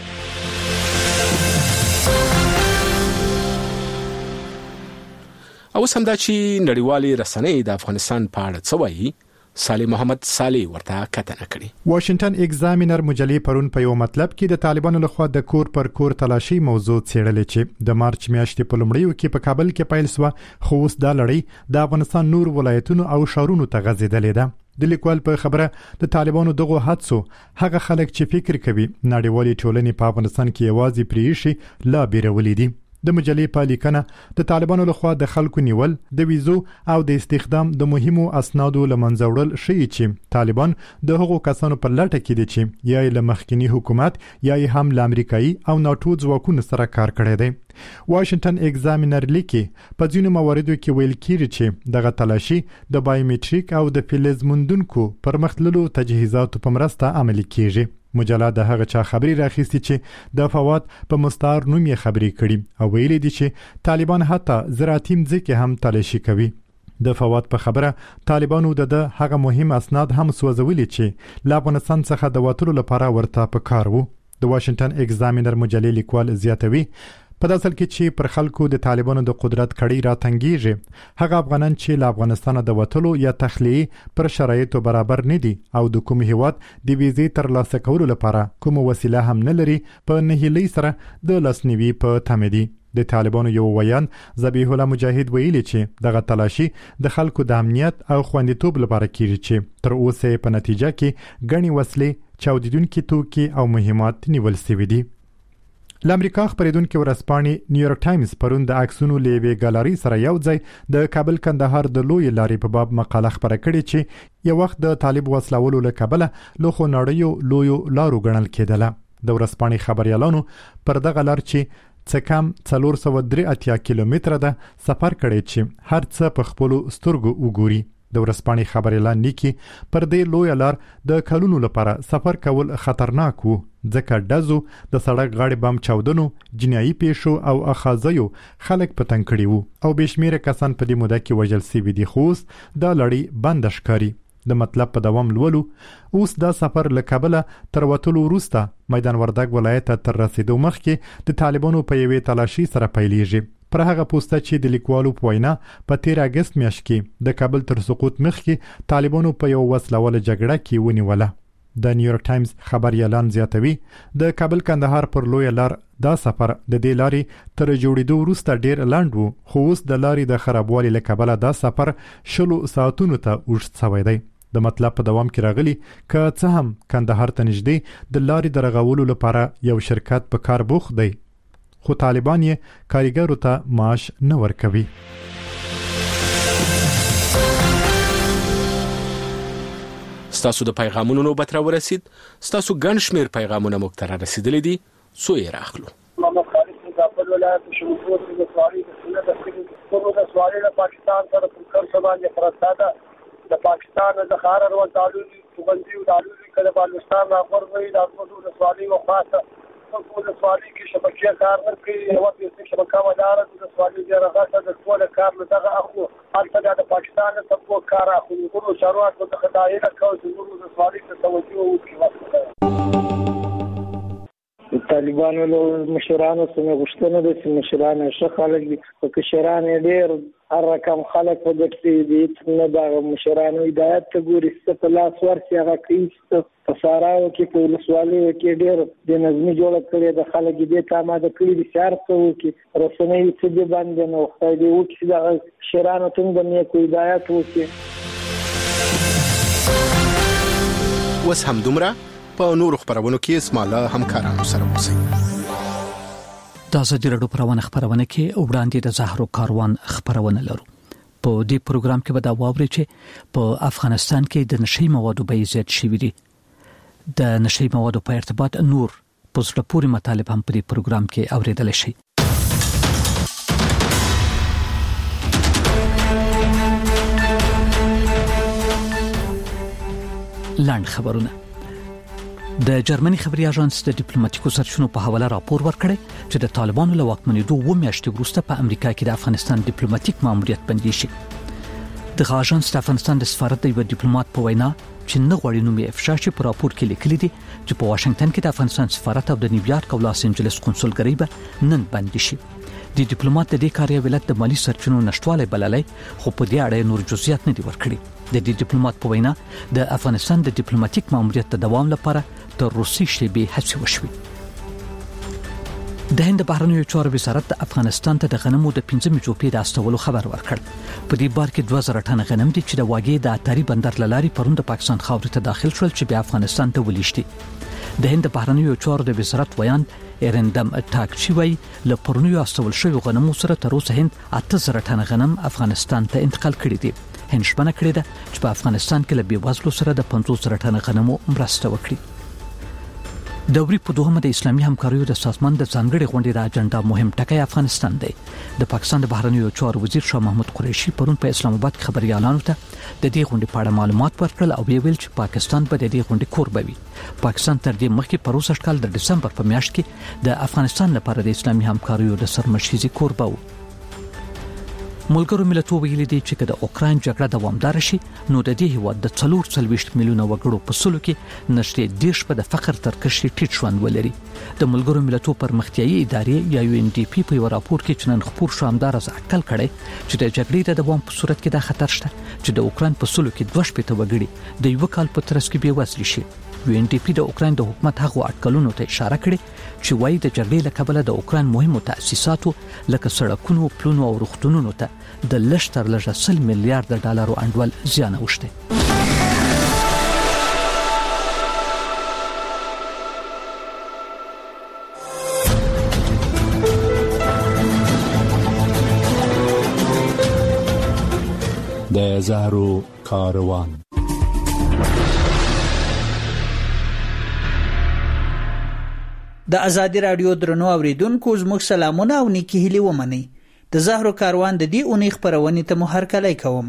او سم دا چې نړیوالې رسنۍ د افغانستان په اړه څه وایي، صالح محمد صالح ورته کتنه کړي. واشنگټن ایگزامینر مجلې پرون په یو مطلب کې د طالبانو لخوا د کور پر کور تلاشي موضوع څېړلې چې د مارچ میاشتې په لومړیو کې په کابل کې پیل شو، خو اوس دا لړۍ د افغانستان نور ولایتونو او ښارونو ته غځېدلې ده. د لیکوال په خبره د طالبانو دغه حادثو هغه خلک چې فکر کوي نړیوالې ټولنې په افغانستان کې یوازې پریشي لا بیرولې دي. د مجلې په لیکنه د طالبانو لخوا د خلکو نیول، د ویزو او د استخدام د مهمو اسنادو لمنځه وړل ښیي چې طالبان د هغو کسانو په لټه کې دي چې یا له مخکنی حکومت یا هم له امریکایي او ناټو ځواکونو سره کار کړی دی. واشنگټن ایگزامینر لیکي په ځینو مواردو کې ویل کیږي چې دغه تلاشي د بایومټریک او د فلز موندونکو پرمختللو تجهیزاتو په مرسته عملي کیږي. مجله د هغه چا خبري راخیستي چې د فواد په مستعار نوم یې خبري کړي او ویلي دي چې طالبان حتی زراعتي مځکې هم تلاشي کوي. د فواد په خبره طالبانو د هغه مهم اسناد هم سوځولي چې له افغانستان څخه د وټلو لپاره ورته په کار وو. د واشنگټن ایگزامینر مجلې لیکوال زیاتوي په داسل کې چې پر خلکو د طالبانو د قدرت کړي راتنګيږي، هغه افغانان چې له افغانستان د وټلو یا تخلیه پر شرایطو برابر نه دي او د کوم هیواد د ویزې تر لاسه کولو لپاره کوم وسیله هم نه لري، په نهیلۍ سره د لاسنیوي په تمه دي. د طالبانو یو ویان ذبیح الله مجاهد ویلي چې دغه تلاشي د خلکو د امنیت او خوندیتوب لپاره کیږي چې تر اوسه په نتیجه کې غني وسلې، چاودیدونکي توکي او مهمات نیول شوي دي. لامریکا خبرېدونکو ورځپاڼې نیویارک ټایمز پرون د عکسونو لیوي ګالري سره یو ځای د کابل کندهار د لوی لارې په باب مقاله خبره کړې چې یو وخت د طالب وسلولو له کابل له خو نړیو لوی لارو ګڼل کېدله. د ورځپاڼې خبريالانو پر دغه لار چې څه کم څلور سوه درې اتیا کیلومتره ده سفر کړی چې هر څه په خپل سترګو وګوري. د ورځپاڼې خبريالان لیکي پر دې لوی لار د کلونو لپاره سفر کول خطرناک وو، ځکه ډزو، د سړک غاړې بم چاودنو، جنایي پیښو او اخاذیو خلک په تنګ کړي وو او بشمیره کسان په دې موده کې وژل شوي دي. خو اوس دا لړۍ بند ښکاري. د مطلب په دوام لولو اوس دا سفر له کابل تر وټلو وروسته میدان وردګ ولایت تر رسیدو مخکې د طالبانو په یوې تلاشي سره پیلېږي. پر هغه پوسټ چې د لیکوالو په وینا په تیر اگست میاشت کې د کابل تر سقوط مخکې طالبانو په یو وسلواله جګړه کې ونیوله. د نیویارک ټایمز خبريالان زیاتوي د کابل کندهار پر لوی لار دا سفر د دې لارې تر جوړېدو وروسته ډیر لاند وو، خو اوس د لارې د خرابوالي له کبله دا سفر شلو ساعتونو ته اوږد شوی دی. د مطلب په دوام کې راغلي که څه هم کندهار ته نږدې د لارې د رغولو لپاره یو شرکت په کار بوخت دی، خو طالبان یې کارګرو ته معاش نه ورکوي. ستاسو د پیغامونو نوبت را ورسید. ستاسو ګڼ شمېر پیغامونه موږ ته را رسیدلي دي، څو یې راخلو. محمد خالد د کابل ولایت شمشور د سوالي د سنت د سیمې د سوالي د پاکستان سره په کار باندې فرصاده د پاکستان د خارر او تعلق توغندي او تعلق کله بالستان راغور وي د افغانو د سوالي او خاصه د سوالي کې شبکې کار نه کوي او د شبکې مدار د سوالي جرغه د ټول کار له دغه اخو حتی د پاکستان ته په کار اخو نور شروعات د خدای له کوم د سوالي ته توجه وکړي. طالبانو له مشرانو سره غوښتنه ده چې مشران ښه خلک دي او کشران ډېر هر رقم خلک په دې دي نه دا مشرانو هدایت ته ګوري چې په لاس ورسي هغه کوي په ساراو کې په ولسوالۍ کې ډېر د نظمي جوړ کړي د خلک دې ته ماده کړی دي شهر ته وکي رسنۍ چې دې باندې نو خدای دې وکړي دا شرانو ته د نیکو هدایت وکړي. وس هم دومره په نور خبرونو کې اسماله همکارانو سره اوسئ. د ازادي راډیو پروانه خبرونه کې وړاندې د زهرو کاروان خبرونه لرو. په دې پروګرام کې به دا واوري چې په افغانستان کې د نشي موادو بیې زیات شوې دي. د نشي موادو په ارتباط نور په زړه پورې مطالب هم په دې پروګرام کې اوریدل شي. لاند خبرونه. د جرمني خبري اژانس د ډیپلوماټیکو سرچینو په حواله راپور ورکړی چې د طالبانو له واکمنېدو و میاشتې وروسته په امریکا کې د افغانستان ډیپلوماټیک ماموریت بندي شي. د اژانس د افغانستان د سفارت د یو ډیپلوماټ په وینا چې نه غواړي نوم یې افشا شي په راپور کې لیکلي دي چې په واشنگټن کې د افغانستان سفارت او د نیویارک او لاس انجلس قونسلګرۍ به نن بندي شي. د ډیپلوماټ د دې کاري ولایت د مالی سرچینو نشټواله بللای خو په دې اړه نور جزئیات نه دي ورکړي. د دې ډیپلوماټ په وینا د افغانستان د ډیپلوماټیک ماموریت د دوام لپاره تر روسي شیبې هڅې وشوي. د هند بهرنیو چارو وزارت د افغانستان ته د غنمو د پنځه میجوپې د استولو خبر ورکړ. په دې بار کې دوه زره ټن غنم دي چې د واګې د اتاري بندر لاري پروند پاکستان خاورې ته داخل شول چې بیا افغانستان ته ولېشتي. د هند بهرنیو چارو د وزارت ویان ایرندم ټاکچی وای له پرونیو استول شوی غنمو سره تر اوسه هند اته زره ټن غنم افغانستان ته انتقال کړی دی. هند شپنه کړې ده چې په افغانستان کې له بیوزلو سره د پنځوس زره ټن غنمو مرسته وکړي. د وری په دوهمه د اسلامي همکاریو د سازمان د ځانګړي غونډې د اجنډا مهم ټکی افغانستان دی. د پاکستان د بهرنیو چارو وزیر شاه محمود قریشي پرون په اسلام آباد کې خبريالانو ته د دې غونډې په اړه معلومات ورکړل او ویل چې پاکستان به د دې غونډې کوربوي. پاکستان تر دې مخکې په روسي کال د دسمبر په میاشت کې د افغانستان لپاره د اسلامي همکاریو د سرمشيزي کوربه و. ملګرو ملتونو ویلي دي چې د اوکرين جګړه دوامدار شي نو د دې هیواد د څلور څلويشت میلیونه وګړو په سلو کې نشټې دیش په د فقر تر کشي ټیټ ژوند ولري. د ملګرو ملتونو پرمختیایي ادارې یا یو ان ډي پی په یو راپور کې چې نن خبر شو همدار از اټکل کړي چې د جګړې د دوام په صورت کې د خطر شته چې د اوکرين په سلو کې دوه شپږ وګړي د یو کال په ترڅ کې بېوزلي شي. یو ان ډي پی د اوکرين د حکومت هغه اټکلونو ته اشاره کړې چې وایي د جګړې له کبله د اوکرين مهمو تاسیساتو لکه سړکونو، پلونو او روغتونونو ته د لږ تر لږه سل میلیارډ ډالرو انډول زیان اوښته. د زهرو کاروان. د ازادي رادیو درنو اوریدونکو زموږ سلامونه او نیکی هیلې ومنئ. د زهرو کاروان د دې اونۍ خبرونه ته مو هرکلی کوم.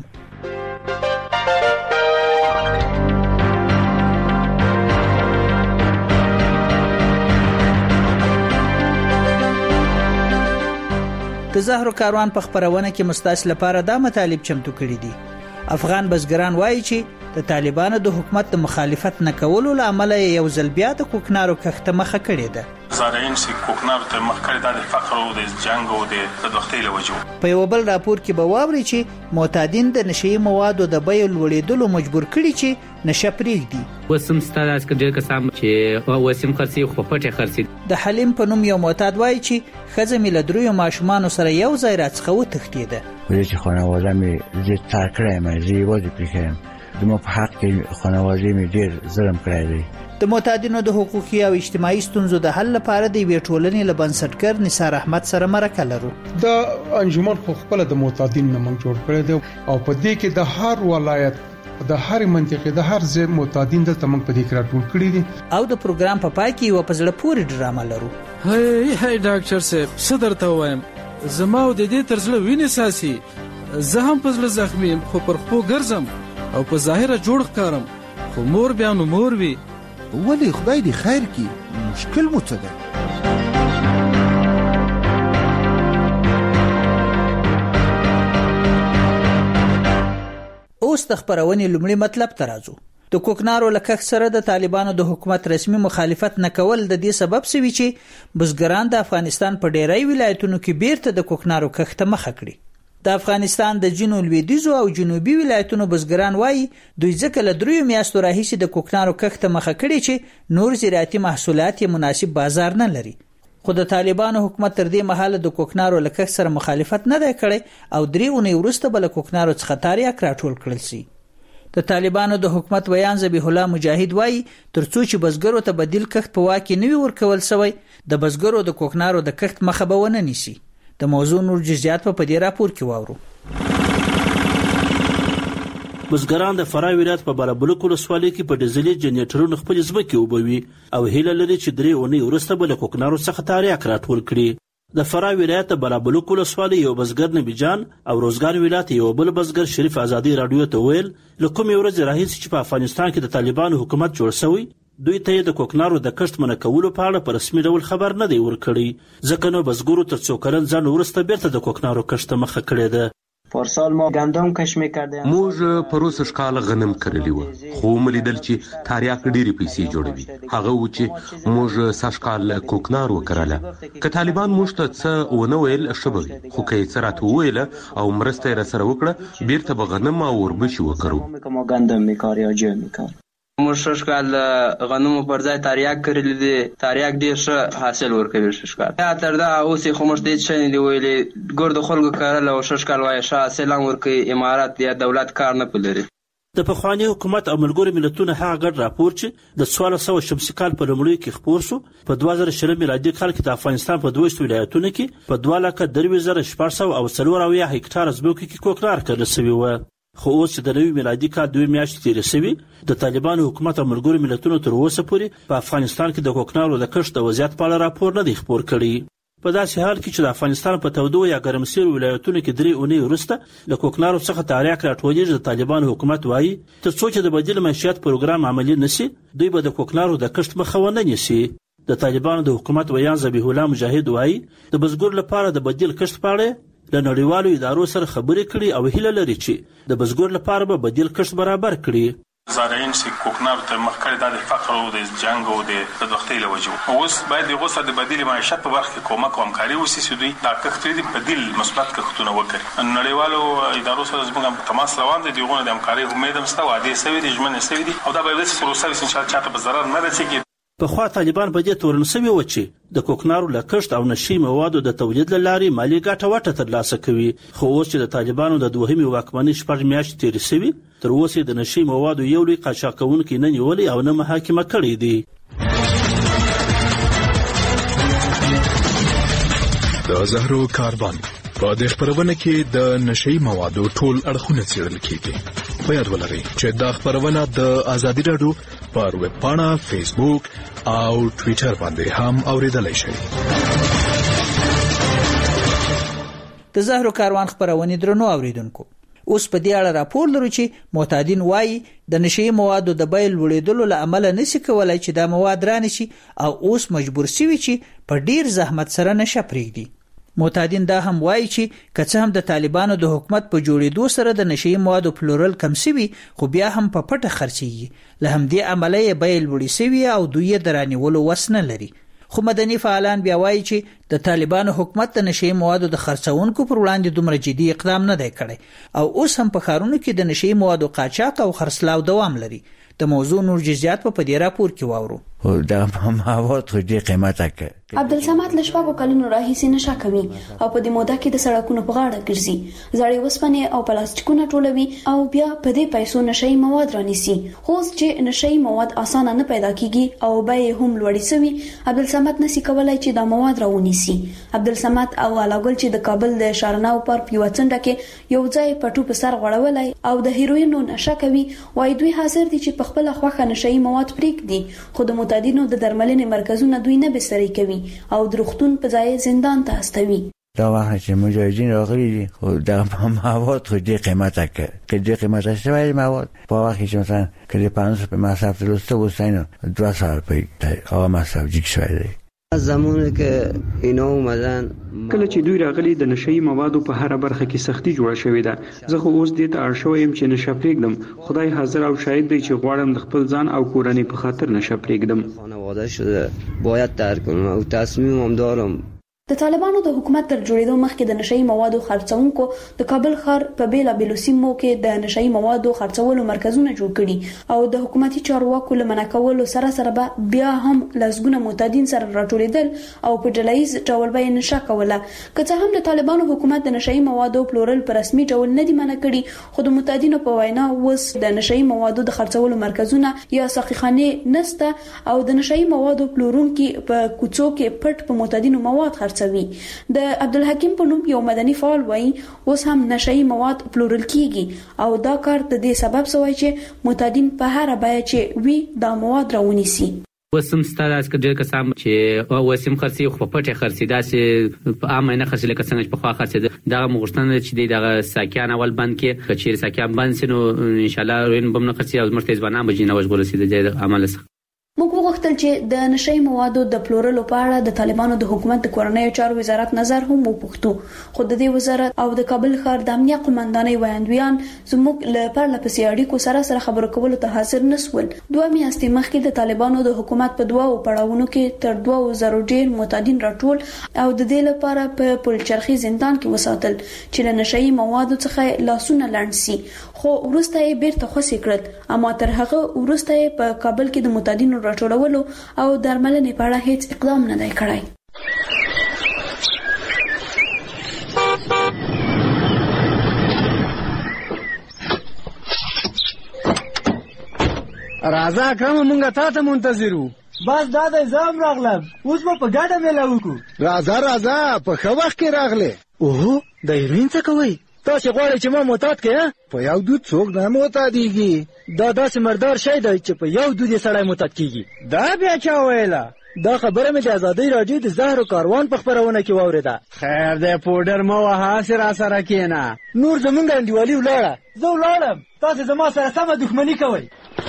د زهرو کاروان په خبرونه کې مستاس لپاره دا مطالب چمتو کړي دي. افغان بزګران وایي چې د طالبانو د حکومت د مخالفت نه کولو لامل یو ځل بیا د کوکنارو کښته مخه کړې ده. زارعین چې کوکنارو ته مخ کړی د فقر او د جنگ او د بدبختۍ له وجو. په یو بل راپور کې به واوري چې معتادین د نشي موادو د بیې لوړېدلو مجبور کړي چې نشه پرېږدي. وسم ستاسو کې ډېر کسان چې وسم خرڅي خو پټه خرڅي. د حلیم په نوم یو معتاد وایي چې ښځه مې له دریو ماشومانو سره یو ځای راڅخه وتښتېده. ولې چې خانواده مې زه تار کړی مې زه یوازې پرې کړم. زما په حق کې خانواده مې ډېر ظلم کړی دی. د معتادینو د حقوقي او اجتماعي ستونزو د حل لپاره د یوې ټولنې له بنسټګر نثار احمد سره مرکه لرو. د انجمن خو خپل د معتادین نه موږ جوړ کړی دی او په دې کې د هر ولایت د هر منطقې د هر ځای معتادین دلته موږ په دې کې راټول کړي دي. او د پروګرام په پای کې یو په زړه پورې ډرامه لرو. هی هی ډاکټر صاحب څه درته وایم، زما د دې تر زړه وینې ساسي، زه هم په زړه زخمی یم خو پر خپو ګرځم او په ظاهره جوړ ښکارم خو مور بیا نو مور وي. ولی خدای دې خیر کی، مشکل مو څه ده؟ اوس د خبرونې لومړی مطلب ته راځو. د کوکنارو لکه سره د طالبانو د حکومت رسمي مخالفت نه کول د دې سبب سوي چې بزګران د افغانستان په ډیری ولایتونو کې بیرته د کوکنارو کښت مخه کړي. د افغانستان د جنوب لویدیځو او جنوبي ولایتونو بزګران وایي دوی ځکه له دریو میاشتو راهیسې د کوکنارو کښت مخه کړي چې نور زراعتي محصولات یې مناسب بازار نه لري. خو د طالبانو حکومت تر دې مهاله د کوکنارو له کښت سره مخالفت نه دی کړی او درې اونۍ وروسته به له کوکنارو څخه تاریاک راټول کړل شي. د طالبانو د حکومت ویان ذبیح الله مجاهد وایي ترڅو چې بزګرو ته بدیل کښت په واک کې نه وي ورکول شوی د بزګرو د کوکنارو د کښت مخه به ونه نیسي. د موضوع نور جزئیات په دې راپور کې واورو. بزګران د فراه ولایت په بالابلوک ولسوالۍ کې په ډیزلي جنریټرونو خپل ځمکې وبوي او هیله لري چې درې اونۍ وروسته به له کوکنارو څخه تاریاک راټول کړي. د فراه ولایت د بالابلوک ولسوالۍ یو بزګر نبی جان او روزګان ولایت یو بل بزګر شریف ازادي رادیو ته ویل له کومې ورځې راهیسې چې په افغانستان کې د طالبانو حکومت جوړ شوی دوی ته د کوکنارو د کښت منع کولو په اړه په رسمي ډول خبر نه دی ورکړی ځکه نو بزګرو تر څو کلن ځان وروسته بیرته د کوکنارو کښت مخه کړې ده. پارسال ما گندم کش میکردیم. موږ پروسش کال غنم کرلی و خو ملیدل چې تاریاک ډېری پیسې جوړوي هغه و چې موږ سش کال کوکنار وکړله که طالبان موږ ته څه ونه ویل شبوي خو که یې څه راته وویل او مرسته یې راسره وکړه بیرته به غنم او وربشې وکړو. ما گندم میکار یا جو میکار موږ شش کال غنمو پر ځای تاریاک کړلی دی. تاریاک ډېر ښه حاصل ورکوي شش کال یا تر دا اوس یې خو موږ ته هېڅ شی نه دي ویلي. ګور د خلکو کرل او شش کال وایي ښه حاصل هم ورکوي. امارات یا دولت کار نه پلري. د پخواني حکومت او ملګرو ملتونو هغه ګډ راپور چې د څوارلس سوه شمسي کال په لومړیو کې خپور شو په دوه زره شل میلادي کال کې د افغانستان په دویشتو ولایتونو کې په دوه لکه درویشت زره شپږ سوه او څلور اویا هکټاره ځمکو کې کوکنار کرل شوي وه. خو اوس چې د نوي میلادي کال دوه میاشتې تېرې شوي د طالبانو حکومت او ملګرو ملتونو تر اوسه پورې په افغانستان کې د کوکنارو د کښت د وضعیت په اړه راپور نه دی خپور کړی. په داسې حال کې چې د افغانستان په تودو یا ګرمسیرو ولایتونو کې درې اونۍ وروسته له کوکنارو څخه تاریاک راټولېږي د طالبانو حکومت وایي تر څو چې د بدیل معیشت پروګرام عملي نشي دوی به د کوکنارو د کښت مخه ونه نیسي. د طالبانو د حکومت ویان ذبیح الله مجاهد وایي د بزګر لپاره د بدیل کښت په اړه له نړیوالو ادارو سره خبرې کړي او هیله لري چې د بزګر لپاره به بدیل کښت برابر کړي. زارعین چې کوکنار ته مخ کړی دا د فقر او د جنګ او د بدبختۍ له وجې اوس باید دغه سره د بدیل معیشت په برخه کې کومک او همکاري وشي چې دوی دا کښت د بدیل مثبت کښتونه وکړي. نړیوالو ادارو سره زموږ تماس روان دی دغه د همکاري امید هم شته وعده سوي دي ژمنې سوي دي او دا به د پروسه ان شاء الله چاته به ضرر نه رسیږي. په خوا طالبان په دې تورن سوي و چې د کوکنارو له کښت او نشي موادو د تولید له لارې مالي ګټه وټه ترلاسه کوي. خو اوس چې د طالبانو د دوهمې واکمنۍ شپږ میاشتې تېرې شوي تر اوسه د نشي موادو یو لوی قاچاقونکي نه نیولې او نه محاکمه کړي دي. د زهرو کاروان په دې خبرونه کې د نشي موادو ټول اړخونه څېړل کیږي. په یاد ولرئ چې دا خبرونه د ازادي رادیو پر ویب پاڼه، فیسبوک او ټوئیټر باندې هم اوریدلای شئ. د زهرو کاروان خبرونه درنو اوریدونکو اوس په دې اړه راپور لرو چې معتادین وایي د نشي موادو د بیل وړېدلو له امله نشي کولای چې دا مواد رانشي او اوس مجبور شوي چې په ډیر زحمت سره نشه پرېږدي. معتادین دا هم وایي چې که څه هم د طالبانو د حکومت په جوړېدو سره د نشي موادو پلورل کم شوي خو بیا هم په پټه خرڅېږي. له همدې امله یې بیل وړې شوي او دوی یې د رانیولو وس نه لري. خو مدني فعالان بیا وایي چې د طالبانو حکومت د نشي موادو د خرڅونکو پر وړاندې دومره جدي اقدام نه دی کړی او اوس هم په ښارونو کې د نشي موادو قاچاق او خرڅلاو دوام لري. د موضوع نور جزئیات په دې راپور کې واورو. دا مواد خو ډېر قیمته کوي. عبدالصمد له شپږو کلونو راهیسې نشه کوي او په دې موده کې د سړکونو په غاړه ګرځي، زړې وسپنې او پلاستیکونه ټولوي او بیا په دې پیسو نشي مواد رانیسي. خو چې نشي مواد اسانه نه پیدا کیږي او بیې هم لوړې شوي، عبدالصمد نسی کولای چې دا مواد راونیسي. عبدالصمد او علاګل چې د کابل د شارناو پارک یو څنډه کې یو ځای پټو په سر غړولای او د هیروینو نشه کوي، وای دوی حاضر دي چې په خپل خوخه نشي مواد پریږدي. خو د متادینو د درملنې مرکزونه دوی نه بستري کوي او درختون په ځای زندان ته استوي. دا وخت چې مجاهدین راغلي دي خو دا مواد خو ډېر قیمته کوي. که ډېر قیمته شوی مواد په وخت کې چې مثلا که د پانوس په مصرف درسته وستای نو دوه سوه روپۍ هغه مصرف جګ شوی دی. زمونه کې اینو مزان کله چې دوی راغلي د نشئی موادو په هر برخه کې سختی جوړه شوې ده. زه خو اوس دې ته اړ شوی يم چې نشه پرېږدم. خدای حاضر او شاهد دی چې غواړم د خپل ځان او کورنۍ په خاطر نشه پرېږدم. خانواده شده باید ترک کنم او تصمیمم دارم. د طالبانو د حکومت تر جوړېدو مخکې د نشئی موادو خرڅونکو د کابل ښار په بیلابېلو سیمو کې د نشئی موادو خرڅولو مرکزونه جوړ کړي او د حکومتي چارواکو له منع کولو سره سره به بیا هم لسګونه معتادین سره راټولېدل او په ډلهییز ډول به یې نشه کوله. که څه هم د طالبانو حکومت د نشئی موادو پلورل په رسمي ډول نه دي منع کړي، خو د معتادینو په وینا اوس د نشئی موادو د خرڅولو مرکزونه یا ساقيخانې نسته او د نشئی موادو پلورونکي په کوڅو کې پټ په معتادینو مواد خرڅوي. د عبدالحکیم په نوم یو مدني فعال وایي اوس هم نشئی مواد پلورل کیږي او دا کار د دې سبب شوی چې معتادین په هر بیه چې وی دا مواد راونیسي. وسم ستاره اس کډیر کسام چې وسم خرسي خو پټه خرسي داسې په عامه نه خرسي لکه څنګه په خوا خرسي دا مغشتنه چې دغه ساکیان اول بند کې کچیر ساکیان بند سينو ان شاء الله رین بم نه خرسي او مرتضی ځوانان بجینه وشغول سي د عمل سره. موږ وغوښتل چې د نشئی موادو د پلورلو په اړه د طالبانو د حکومت د کورنیو چارو وزارت نظر هم وپوښتو، خو د دې وزارت او د کابل ښار د امنیه قومندانۍ ویاندویان زموږ له پرله پسې اړیکو سره سره خبرو کولو ته حاضر نسول. دوه میاشتې مخکې د طالبانو د حکومت په دوه پړاوونو کې تر دوه زره ډیر معتادین راټول او د دې لپاره په پلچرخي زندان کې وساتل چې له نشئی موادو څخه لاسونه لړن سي، خو وروسته یې بیرته خوسي کړل. اما تر هغه وروسته یې په کابل کې د معتادینو راټولولو او درملنې په اړه هیڅ اقدام نه دی کړی. راځه کوم مونږه تا ته منتظرو. بس دا د زام راغلم، اوس به په ګډه میله وکړو. راځه راځه په ښه وخت کې راغلې. اوه د هیروین څه کوئ؟ تاسو غواړئ چې ما معتاد کړئ؟ په یو دود څوک نه معتادیږي. دا داسې مردار شی دی چې په یو دود یې سړی معتاد کیږي. دا بیا چا ویله؟ دا خبره مې د ازادۍ راډیو د زهرو کاروان په خپرونه کې واورېده. خیر دی پوډر مه وهه، هسې راسره کښېنه. نور زمونږ انډیوالي ولاړه، زه ولاړم، تاسې زما سره سمه دښمني کوئ.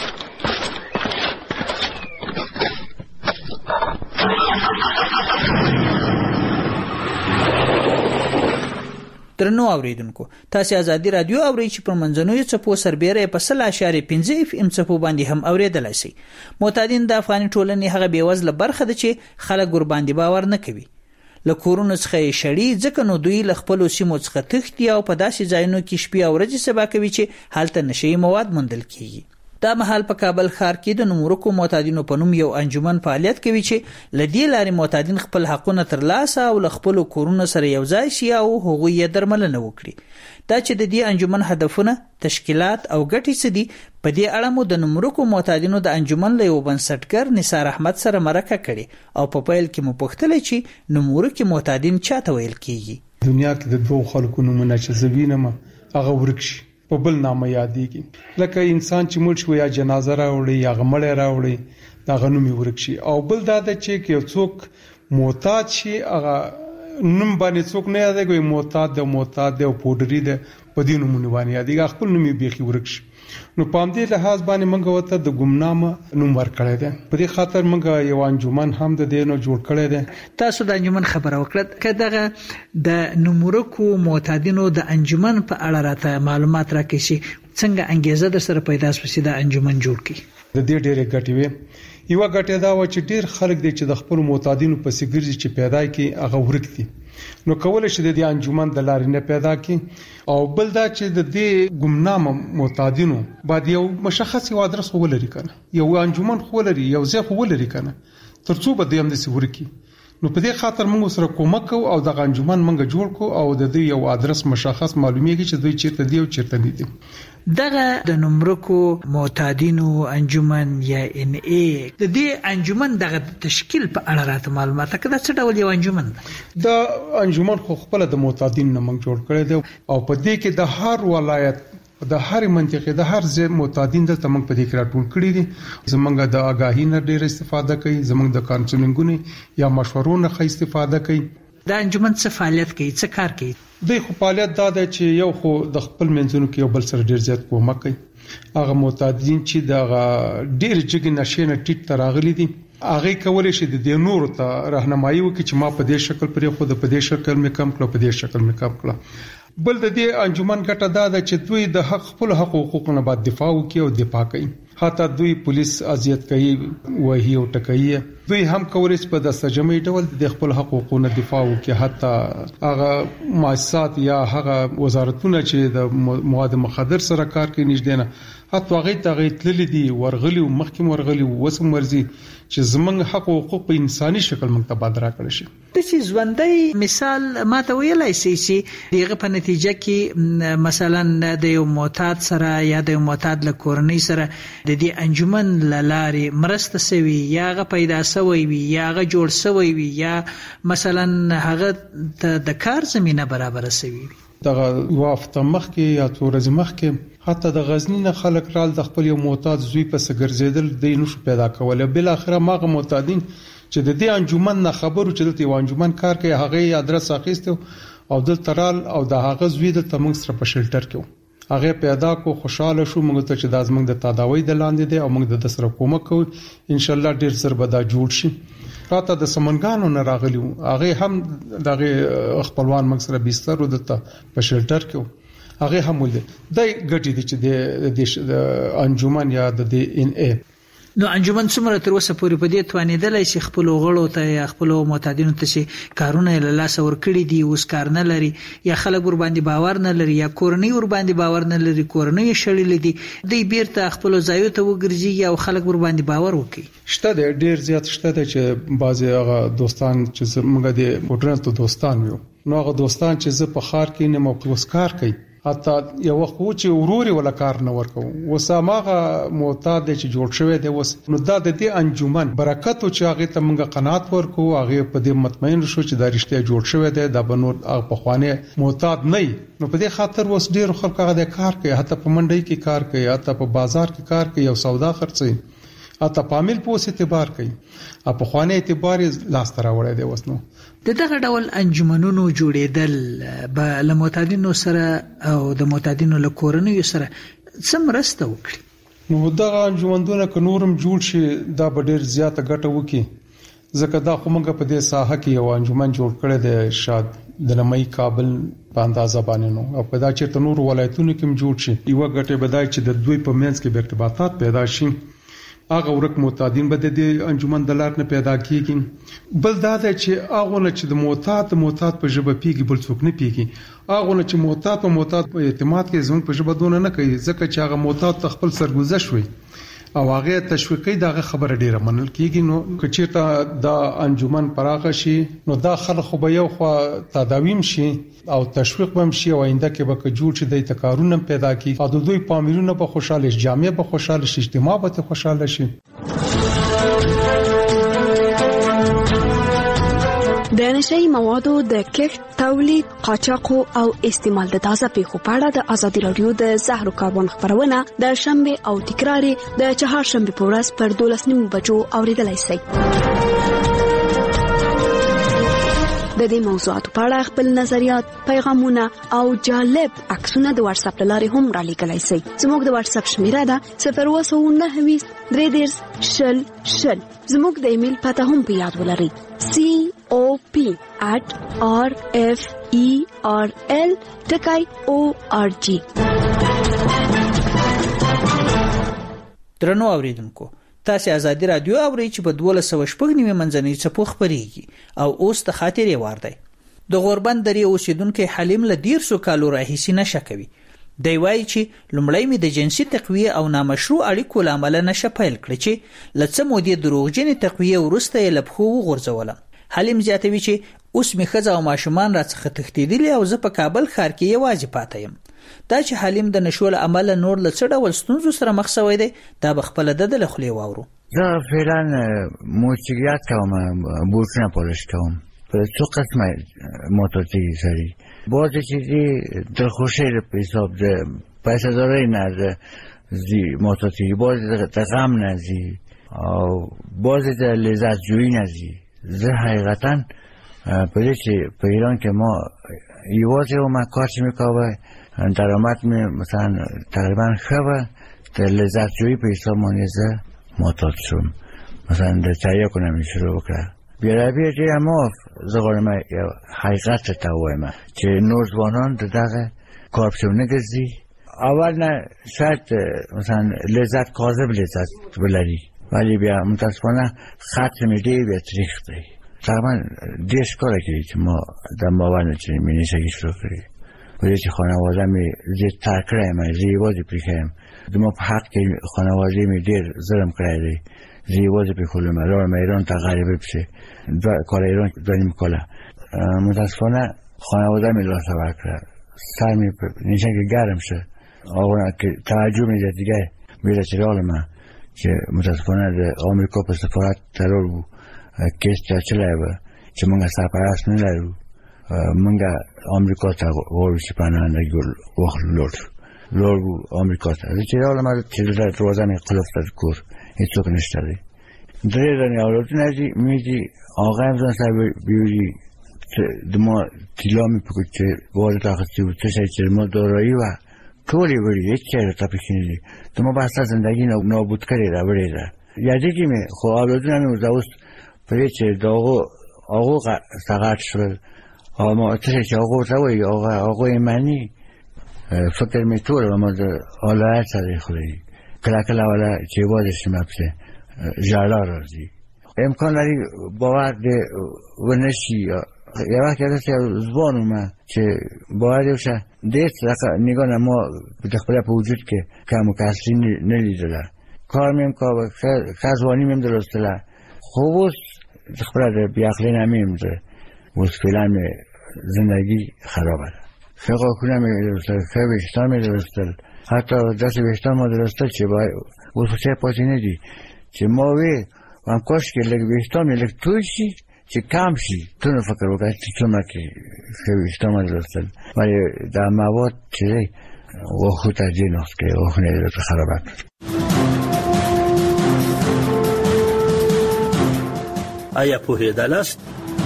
درنو اوریدونکو، تاسو ازادي رادیو اورئ چې پر منځنوي چپو سربېره په سل اشاریه پنځه اف ام چپو باندې هم اوریدلای شي. معتادین د افغاني ټولنې هغه بیوزله برخه ده چې خلک ور باندې باور نه کوي. له کورونو څخه شړی ځکه نو دوی له خپل سیمو څخه تښتي او په داسې ځایونو کې شپې او ورځې سبا کوي چې هلته نشئی مواد موندل کیږي. دا مهال په کابل ښار کې د نمورکو معتادینو په نوم یو انجمن فعالیت کوي چې لدی لاري معتادین خپل حقونه ترلاسه او له خپل کورونو سره یو ځای شي او هغوی یې درملنه وکړي. دا چې د دې انجمن هدفونه، تشکیلات او ګټې څه دي، په دې اړه مو د نمورکو معتادینو د انجمن له یو بنسټګر نثار احمد سره مرکه کړې او په پیل کې مو پوښتل چې نمورکو معتادین چاته ویل کیږي. دنیا کې د دوه خلکو نومونه چې زوینم هغه ورکشي په بل نامه یادېږي، لکه انسان چې مړ شو یا جنازه راوړي یا غمړې راوړي دا غنومي ورکشي. او بل دا د چې یو څوک معتاد شي هغه نوم باندې څوک نه یادېږي، معتاد د معتاد او پودری د په دې نومونه باندې یادېږي، خپل نومي بيخي ورکشي. نو پام دې لحاظ باندې موږ وته د ګمنامه نوم ورکړی دی. په دې خاطر موږ یو انجمن هم د دې نو جوړ کړی دی. تاسو د انجمن خبره وکړه، کداغه د نمورکو معتادینو د انجمن په اړه راته معلومات راکړئ چې څنګه انګیزه در سره پیدا شوه د انجمن جوړ کړي. د دې ډېرې ګټې وي. یو ګټه دا و چې ډېر خلک دي چې د خپل معتادینو په سیګرځي چې پیدا کی هغه ورکتي، نو کول شي د دې انجمن د لارې نه پیدا کی. او بل دا چې د دې ګمنامه معتادینو باید یو مشخص یو ادرس ولري کنه، یو انجمن خولري، یو ځای خولري کنه، ترڅو به دیم د سی ورکی. نو په دې خاطر موږ سره کومک کوو او د انجمن موږ جوړ کو او د دې یو ادرس مشخص معلومیږي چې دوی چیرته دی او چیرته نه دي. دغه د نمرکو معتادینو انجمن یا ان ای د دې انجمن دغه تشکیل په اړه راته معلومات کړه. څه ډول یو انجمن دا انجمن خو خپل د معتادین نه موږ جوړ کړی دی او په دې کې د هر ولایت د هر منطقې د هر ځای معتادین دلته موږ په دې کې راټول کړي دي. زمونږ د آگاهی نه ډېر استفاده کوي، زمونږ د کانسلینګونو یا مشورو نه ښه استفاده کوي. دا انجمن څه فعالیت کوي، څه کار کوي؟ د خو فعالیت دا دی چې یو خو د خپل منځونو کې یو بل سره ډېر زیات کومک کوي. هغه معتادین چې د ډېر جګ نشې نه ټیټ ته راغلي دي هغه کولای شي د نور ته راهنمایي وکړي چې ما په دې شکل پرې خو د په دې شکل مې کم کړ په دې شکل مې کم کړ. بل د دې انجمن ګټه دا ده چې دوی د حق خپل حق او حقوقو نه بعد دفاع وکړي او دفاع کوي. حتی دوی پولیس اذیت کوي وهي او ټکوي. دوی هم کولای شي په دسته جمعي ډول د خپل حق او حقوقو نه دفاع وکړي. حتی هغه مؤسسات یا هغه وزارتونه چې د مواد مخدر سره کار کوي نږدې نه حتی هغه ته غیتللی دي ورغلي او مخکې ورغلي وسم ورزي چې زمنګ حق او حقوق په انساني شکل موږ ته بادرا کړی شي. د چې ژوندۍ مثال ما ته ویلای شي چې دغه په نتیجه کې مثلا د یو معتاد سره یا د یو معتاد له کورنۍ سره د دې انجمن لاري مرسته سوي یا هغه پیدا سوي وي یا هغه جوړ سوي وي یا مثلا هغه د کار زمينه برابر سوي وي. دغه وافته مخ کې یا تورز مخ کې حتی د غزنی نه خلک رال د خپل یو معتاد زوی په سګرزیدل د نشو پیدا کوله. بل اخره ماغه معتادین چې د دې انجمن نه خبرو چې د انجمن کار کوي هغه ادرس اخیسته او د ترال او د هغه زوی د تمنګ سره په شلټر کې هغه پیدا کو خوشاله شو. موږ ته چې د ازمنګ د تداوی د لاندې دی او موږ د سره کومک کوو ان شاء الله ډیر زر به دا جوړ شي. راته د سمنګانو نه راغلی هغه هم دغه خپلوان موږ سره بستر ودته په شلټر کې هغه هم ول د ګټې دي چې د انجمن یا د ان ای نو انجمن څومره تر اوسه پورې په دې توانیدل چې خپل غړو ته یا خپل معتادینو ته چې کارونه له لاس ور کړی دي اوس کار نه لري یا خلک ور باندې باور نه لري یا کورنۍ ور باندې باور نه لري کورنۍ شړلې دي دوی بیرته خپل ځایو ته وګرځي او خلک ور باندې باور وکړي. شته ډیر زیات شته چې بعضي هغه دوستان چې موږ د پټرن ته دوستان یو نو هغه دوستان چې زه په خار کې نه مو کار کوي حتی یو وخت چې وروري ولا کار نه ورکو وسامغه معتاد چې جوړ شوی دی وس نو دا د دې انجمن برکت او چې هغه ته موږ قناعت ورکو هغه په دې مطمئن شو چې دا رښتیا جوړ شوی دی دا بنور په خوانه معتاد نه نو په دې خاطر وس ډیر خلک هغه کار کوي حتی په منډي کې کار کوي حتی په بازار کې کار کوي او سودا خرڅي حتی په عامل پوس اعتبار کوي په خوانه اعتبار لاس تر وړي دی وس نو د دغه ډول انجمنونو جوړېدل به له معتادینو سره او د معتادینو له کورنیو سره څه مرسته وکړي. نو دغه انجمنونه که نورم جوړ شي دا به ډېر زیاته ګټه وکړي ځکه دا خو موږ په دې ساحه کې یو انجمن جوړ کړی دی شاید د نمای کابل په اندازه باندې نو او په دا چې تنور ولایتونو کې جوړ شي یو ګټه بدای چې د دوی په منځ کې ارتباطات پیدا شي هغه ورک معتادین به د انجمن د لار نه پیدا کیږي. بل دا ده چې هغه نه چې د معتاد معتاد په ژبه پیږي بل څوک نه پیږي هغه نه چې معتاد په معتاد په اعتماد کې زموږ په ژبه دونه نه کوي ځکه چې هغه معتاد خپل سرګذشت وي او هغه تشویقي دغه خبره ډیره منل کیږي. نو کچېرته د انجمن پراخه شي نو دا خلک خو به یو خو تداویم شي او تشویق بم شي او آینده کې به جوړ شي د تکارونه پیدا کی او د دوی پامیرونه به خوشاله شي جامعه به خوشاله شي اجتماع به خوشاله شي. د نشئی موادو د کښت تولید قاچاق او استعمال د تازه پیښو په اړه د ازادي رادیو د زهرو کاربن خبرونه د شنبه او تکرار د چهارشنبه په ورځ پر دولس نیمو بجو اوریدلای شئ. د دې موضوعاتو په اړه خپل نظریات پیغامونه او جالب عکسونه د واتس اپ لارې هم را لیږلای شئ. زموږ د واتس اپ شمیره ده صفر اووه نهه ویشت درې دېرش شل شل. زموږ د ایمیل پته هم په یاد ولرئ c o p at r f e r l ټکای o r g. درنو اوریدونکو تاسو ازادي رادیو اورئ چې په دوه سوه شپږ نیمه منځنۍ څپو خبريږي او اوس د خاطرې وار دی. د غوربند درې اوسیدونکو حلیم له ډیر سو کالو راهیسي نشه کوي. دی وایي چې لومړی می د جنسي تقویه او نامشروع اړیکو لامل نشه پیل کړ چې لڅ مودې دروغجنې تقویه ورسته یې لبخو وغورځولم. حلیم زیاتوي چې اوس می خزه او ماشومان راڅخه تښتیدلي او زه په کابل ښار کې یوازې پاتې یم. دا چې حلیم د نشول عمل نور له څه ډول ستونزو سره مخ شوی دی دا به خپل د دلخلي واورو. زه فعلا موسیقیات کوم بوټونه پولیس کوم په څو قسمه موتورسیکل سری بعضی چیزی در خوشی به حساب ده پیسه داره نه زی موتورسیکل بعضی در غم نزی او بعضی در لذت جویی نزی. زه حقیقتا پلی چی په ایران که ما یوازی و ما کارچی میکاوه درآمد می مثلا تقریبا خوبه در لذت جویی به حساب مانیزه معتاد شدم. مثلا د چایو کو نه شروع وکړه بیا بیا چې ما زغړم یو حقیقت ته وایم چې نور ځوانان دغه کارپشن ګرځي اول نه شاید مثلا لذت کاذب لذت بلری ولی بیا متاسفانه ختم دی به تاریخ دی تقریبا دیش کار کردی که ما در باور نچنیم می نشگی شروع کردی بودی که خانواده می زید ترکره ما زیبازی پریکرم دما پا حق که خانواده می دیر ظلم کردی زیبازی پریکلوم را ما ایران تا غریبه بشه کار ایران داریم کلا متاسفانه خانواده می لاسه برکرد سر می نشن که گرم شه آقا که توجه می دید دیگه میره چرال من که متاسفانه آمریکا پر سفارت ترور بود کیس چلای و چې موږ سرپرست نه لرو موږ امریکا ته ورشي پناه ګل وخلور لور امریکا ته چې راول ما چې د روزه مې خلاص تر کور هیڅوک نشته دی درې رنګ اورتنه دي مې دي هغه ځان سره بیوري د ما تلامي په کې وره تاخذ چې چې ما دورایي و ټولې وړي هیڅ څه ته پکې دي ته ما باسه ژوندۍ نو نابود کړی را وړي دا یادې کې مې خو اورتنه مې زاوست پرې چې داغو هغه ساغات شول او ما اتره چې هغه راوي هغه هغه معنی فکر می ټول ما د اولاد سره خوري کله کله ولا چې واده شمه په ژړا راځي امکان لري باور دې ونشي یو وخت راځي ځوانو ما چې باور یې شه دې څخه نگاه ما په خپل په وجود کې کوم کاسي نه لیدل کار مې کوم خاصوانی مې درستله خو خبره ده بیا خلین همیم ده وز فیلم زندگی خرابه ده فقه کنه می درستل که ویشتان می درستل حتی دست ویشتان ما درستل چه باید وز فسه پاسی ندی چه ما وی وان کاش که لگ ویشتان می لگ توی شی چه کم شی تو نفکر وکر چه چونه که ویشتان ما درستل ولی در مواد چه ده و خود ترجیح نست که و خونه درست خرابه آیا پوهېدلاست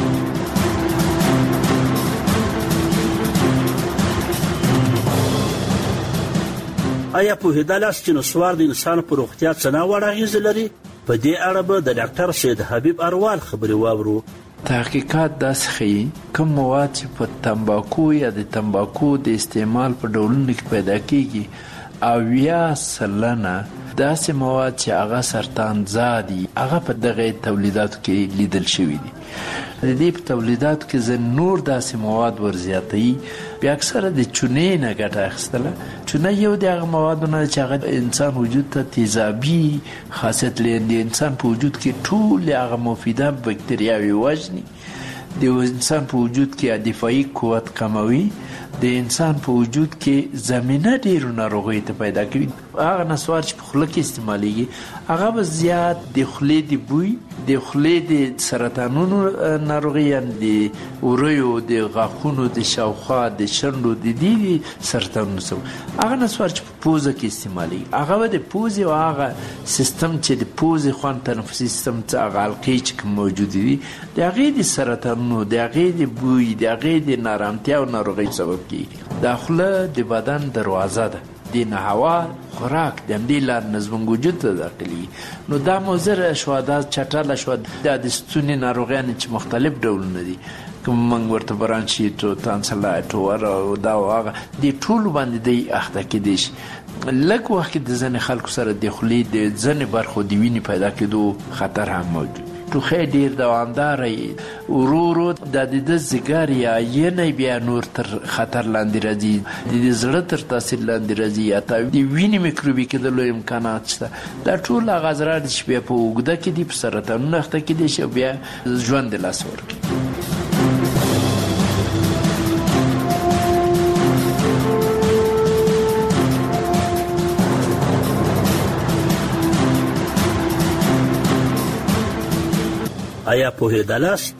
آیا پوهېدلاست چې نسوار د انسان په روغتیا څه ناوړه اغېزې لري په دې اړه به د ډاکټر سید حبیب اروال خبرې واورو تحقیقات داسې ښیي کوم مواد چې په تمباکو یا د تمباکو د استعمال په ډولونو کې پیدا کیږي اویا سلنه داسې مواد چې هغه سرطان زادي هغه په دغه تولیداتو کې لیدل شوي دي د دې په تولیداتو کې ځینې نور داسې مواد ورزیاتوي بیا اکثره د چونې نه ګټه اخیستله چونه یو د هغه موادو نه چې هغه انسان وجود ته تیزابي خاصیت لري د انسان په وجود کې ټول هغه مفیده بکتریاوې وژني د انسان په وجود کې دفاعي قوت کموي د انسان په وجود کې زمينه ډیرو ناروغیو ته پیدا کوي هغه نسوار چې په خوله کې استعمالیږي هغه به زیات د خولې د بوی د خولې د سرطانونو ناروغي د وریو د غاښونو د شاوخوا د شونډو د دې سرطانونو سره هغه نسوار چې په پوزه کې استعمالیږي هغه به د پوزې او هغه سیستم چې د پوزې خوان تنفسي سیستم څخه هغه حلقې چې موجود دي د هغې د سرطانونو د هغې د بوی د هغې د نارامتیا او ناروغۍ سبب دا خوله د بدن دروازه ده د نه هوا خوراک د همدې لار نه زموږ وجود ته داخلي نو دا مضره شوه دا چټله شوه دا د ستوني ناروغیانې چې مختلف ډولونه دي کوم موږ ورته برانشیت او تانسلایت او دا او هغه دې ټولو باندې دی اخته کېدی شي لږ وخت کې د ځینې خلکو سره د خولې د ځینې برخو د وینې پیدا کېدو خطر هم موجود ټوخی ډېر دوامداره ورو ورو دا د ده ځیګر یا ینې بیا نور تر خطر لاندې راځي د زړه تر تاثیر لاندې راځي یا د وینې میکروبي کېدلو امکانات شته دا ټول هغه اضرار چې بیا په اوږده کې دي په سرطانونو اخته کېدی شي بیا ژوند د لاس ورکړي آیا پوهېدلاست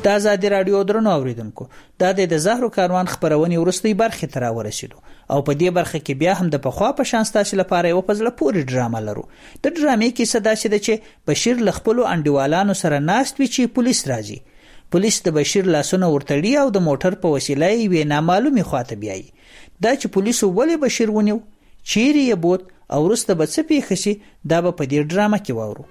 د آزادي رادیو درنو اوریدونکو دا د زهرو کاروان خبرونې ورستۍ برخه تر ورسېدو او په دې برخه کې بیا هم د پخوا په شان ستاسو لپاره یو پزله پوری ډرامه لرو. د ډرامې کې صدا شي چې بشیر لخپلو انډیوالانو سره ناست وي چې پولیس راځي. پولیس د بشیر لاسونه ورتړي او د موټر په وسیله یې نامعلومي خواته بیایي. دا چې پولیسو ولې بشیر ونیو، چیرې یې بوت او وروسته به څه پیښ شي، دا به په دې ډرامه کې واورو.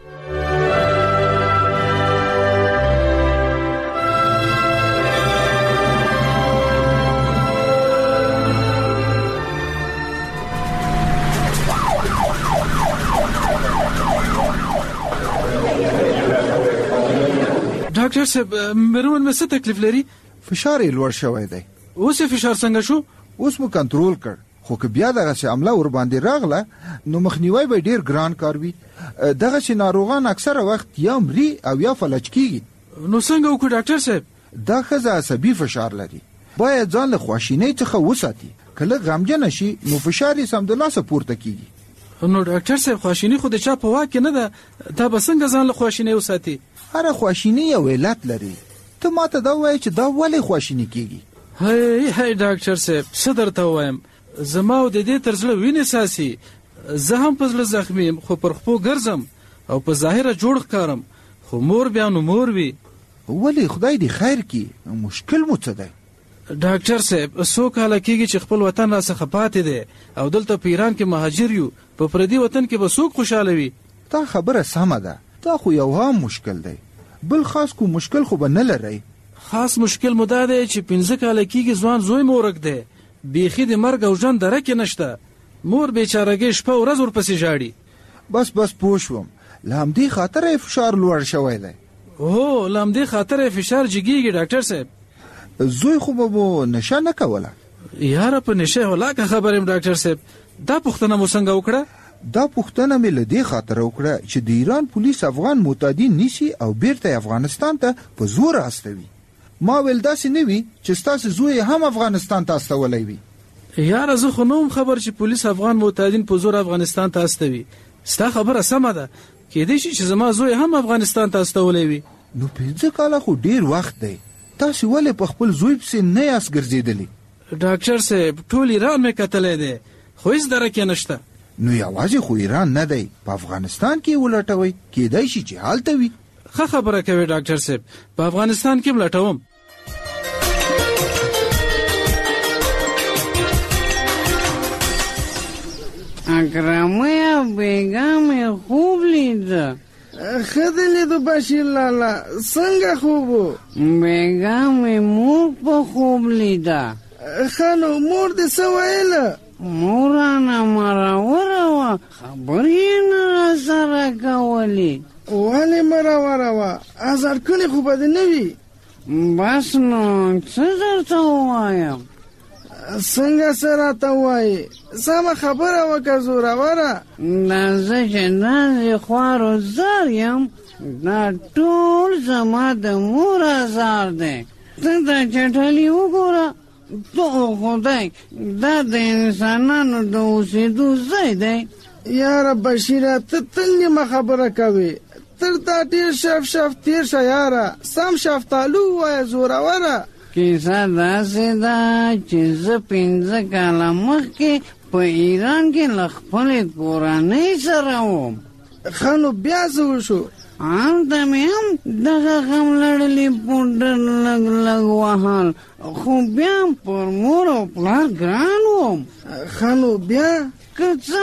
ډاکټر صاحب مېرمن مې څه تکلیف لري؟ فشار یې لوړ شوی دی. اوس یې فشار څنګه شو؟ اوس مو کنټرول کړ، خو که بیا دغسې عمله ور باندې راغله نو مخنیوی به ډېر ګران کار وي. دغسې ناروغان اکثره وخت یا مري او یا فلج کېږي. نو څنګه وکړو ډاکټر صاحب؟ دا ښځه عصبي فشار لري، باید ځان له خواشینۍ څخه وساتي. که لږ غمجنه شي نو فشار یې سمدلاسه پورته کېږي. نو ډاکټر صاحب خواشیني خو د چا په واک کې نه ده، دا به څنګه ځان له خواشینۍ وساتي؟ هره خواشیني یو علت لري. ته ماته دا وایې چې دا ولې خواشیني کېږي؟ هی هی ډاکټر صاحب څه درته ووایم، زما او د دې تر زړه وینې ساسي. زه هم په زړه زخمي یم، خو پر خپو ګرځم او په ظاهره جوړ ښکارم، خو مور بیا نو مور وي. ولې خدای دې خیر کړي، مشکل مو څه دی؟ ډاکټر صاحب څو کاله کېږي چې خپل وطن راڅخه پاتې دی او دلته په ایران کې مهاجر یو. په پردي وطن کې به څوک خوشحاله وي؟ دا خبره سمه ده، دا خو یو عام مشکل دی، بل خاص کو مشکل خو به نه لرئ. خاص مشکل مو دا دی چې پنځه کاله کېږي ځوان زوی مو ورک دی، بیخي د مرګ او ژوند دره کې نشته. مور بیچارهګۍ شپه ورځ ورپسې ژاړي. بس بس پوه شوم، له همدې خاطره یې فشار لوړ شوی دی. هو له همدې خاطره یې فشار جګېږي ډاکټر صاحب. زوی خو به مو نشه نه کوله؟ یاره په نشه هلاکه خبر یم ډاکټر صاحب. دا پوښتنه مو څنګه وکړه؟ دا پوښتنه مې له دې خاطره وکړه چې د ایران پولیس افغان معتادین نیسي او بیرته افغانستان ته په زور استوي. ما ویل داسې نه وي چې ستاسو زوی هم افغانستان ته استولی وي. یاره زه خو نه وم خبر چې پولیس افغان معتادین په زور افغانستان ته استوي. ستا خبره سمه ده، کېدای شي چې زما زوی هم افغانستان ته استولی وي. نو پنځه کاله خو ډېر وخت دی، تاسو ولې په خپل زوی پسې نه یاست ګرځېدلي؟ ډاکټر صاحب ټول ایران مې کتلی دی، خو هېڅ درک یې نشته. نو یوازې خو ایران نه دی، په افغانستان کې ولټوئ، کېدای شي چې هلته وي. ښه خبره کوي ډاکټر صاحب، په افغانستان کې هم لټوم. اکرمه بیگم خوب لیده. خده لیدو بشیر لالا، څنګه خوبو؟ بیگم مور په خوب لیده. خانو مور دې څه ویله؟ مورانه مراوره وه، خبرې یې نه راسره کولې. ولې مراوره وه؟ ازار کړې خو به دې نه وي. بس نو څه درته ووایم؟ څنګه څه راته ووایې؟ سمه خبره وکړه زوروره. دا زه چې داسې خوار و زار یم، دا ټول زما د مور ازار دی. ته دا چټلي وګوره، تو خدای دا د انسانانو د اوسېدو ځای دی. یاره بشیره ته تل نیمه خبره کوې، تر دا ډېر شف شف تېر شه یاره، سم شفتالو ووایه زوروره. کیسه داسې ده چې زه پنځه کاله مخکې په ایران کې له خپلې کورنۍ سره وم. ښه نو بیا څه وشو؟ هلته مې هم دغه غم لړلې پوډر لږ لږ وهل، خو بیا پر مور او پلار ګران وم. ښه نو بیا؟ که څه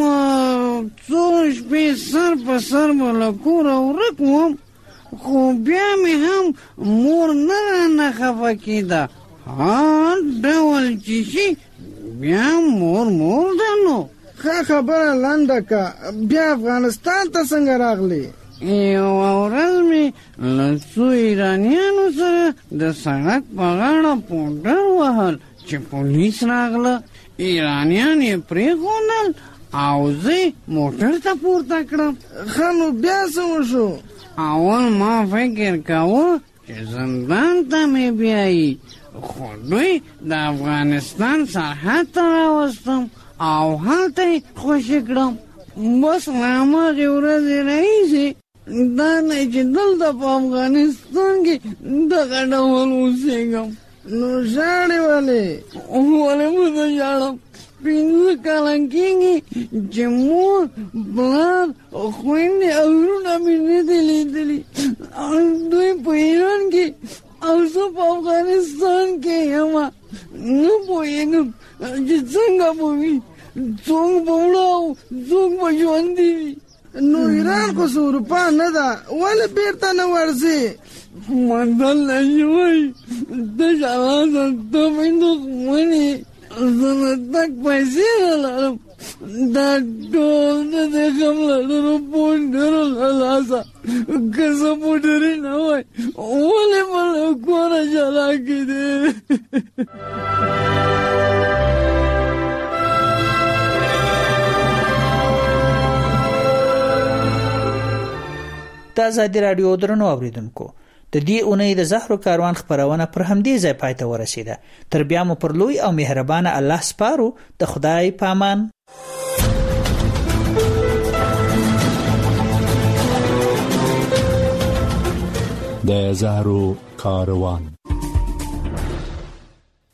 هم څو شپې سر په سر به له کوره ورک وم، خو بیا مې هم مور نه رانه خفه کېده. هر ډول چې شي بیا مور مور ده. نو ښه خبره لنډه که، بیا افغانستان ته څنګه راغلی؟ یوه ورځ مې له څو ایرانیانو سره د سړک په غاړه پوډر وهل چې پولیس راغله. ایرانیان یې پرېښودل او زه موټر ته پورته کړم. ښه نو بیا څه وشو؟ اول ما فکر کاوه چې زندان ته مې بیایي، خو دوی د افغانستان سرحد ته راوستم او هلته یې خوشي کړم. بس له هماغې ورځې راهیسې دا نه چې دلته په افغانستان کې دغه ډول اوسېږم. نو ژاړې ولې؟ ولې به زه ژاړم؟ پنځه کاله کېږي چې مور پلار خویندې او وروڼه مې نه دي لیدلي. دوی په ایران کې او زه په افغانستان کې یم. نه پوهېږم چې څنګه به وي، څوک به مړه او څوک به ژوندي وي. نو ایران خو اروپا نه ده، ولې بیرته نه ورځې؟ متل نه وایي تش لاسه تپې دښمنې، زه نه تګ پیسې نه لرم، دا ټول د دې غم لرلو پونډرو له لاسه. که زه پونډرې نه وای ولې به له کوره جلا کېدې. د ازادي راډیو درنو اوریدونکو، د دې اونۍ د زهرو کاروان خبرونه پر همدې ځای پای ته ورسیده. تر بیا مو پر لوی او مهربانه الله سپارو. د خدای پامان. د زهرو کاروان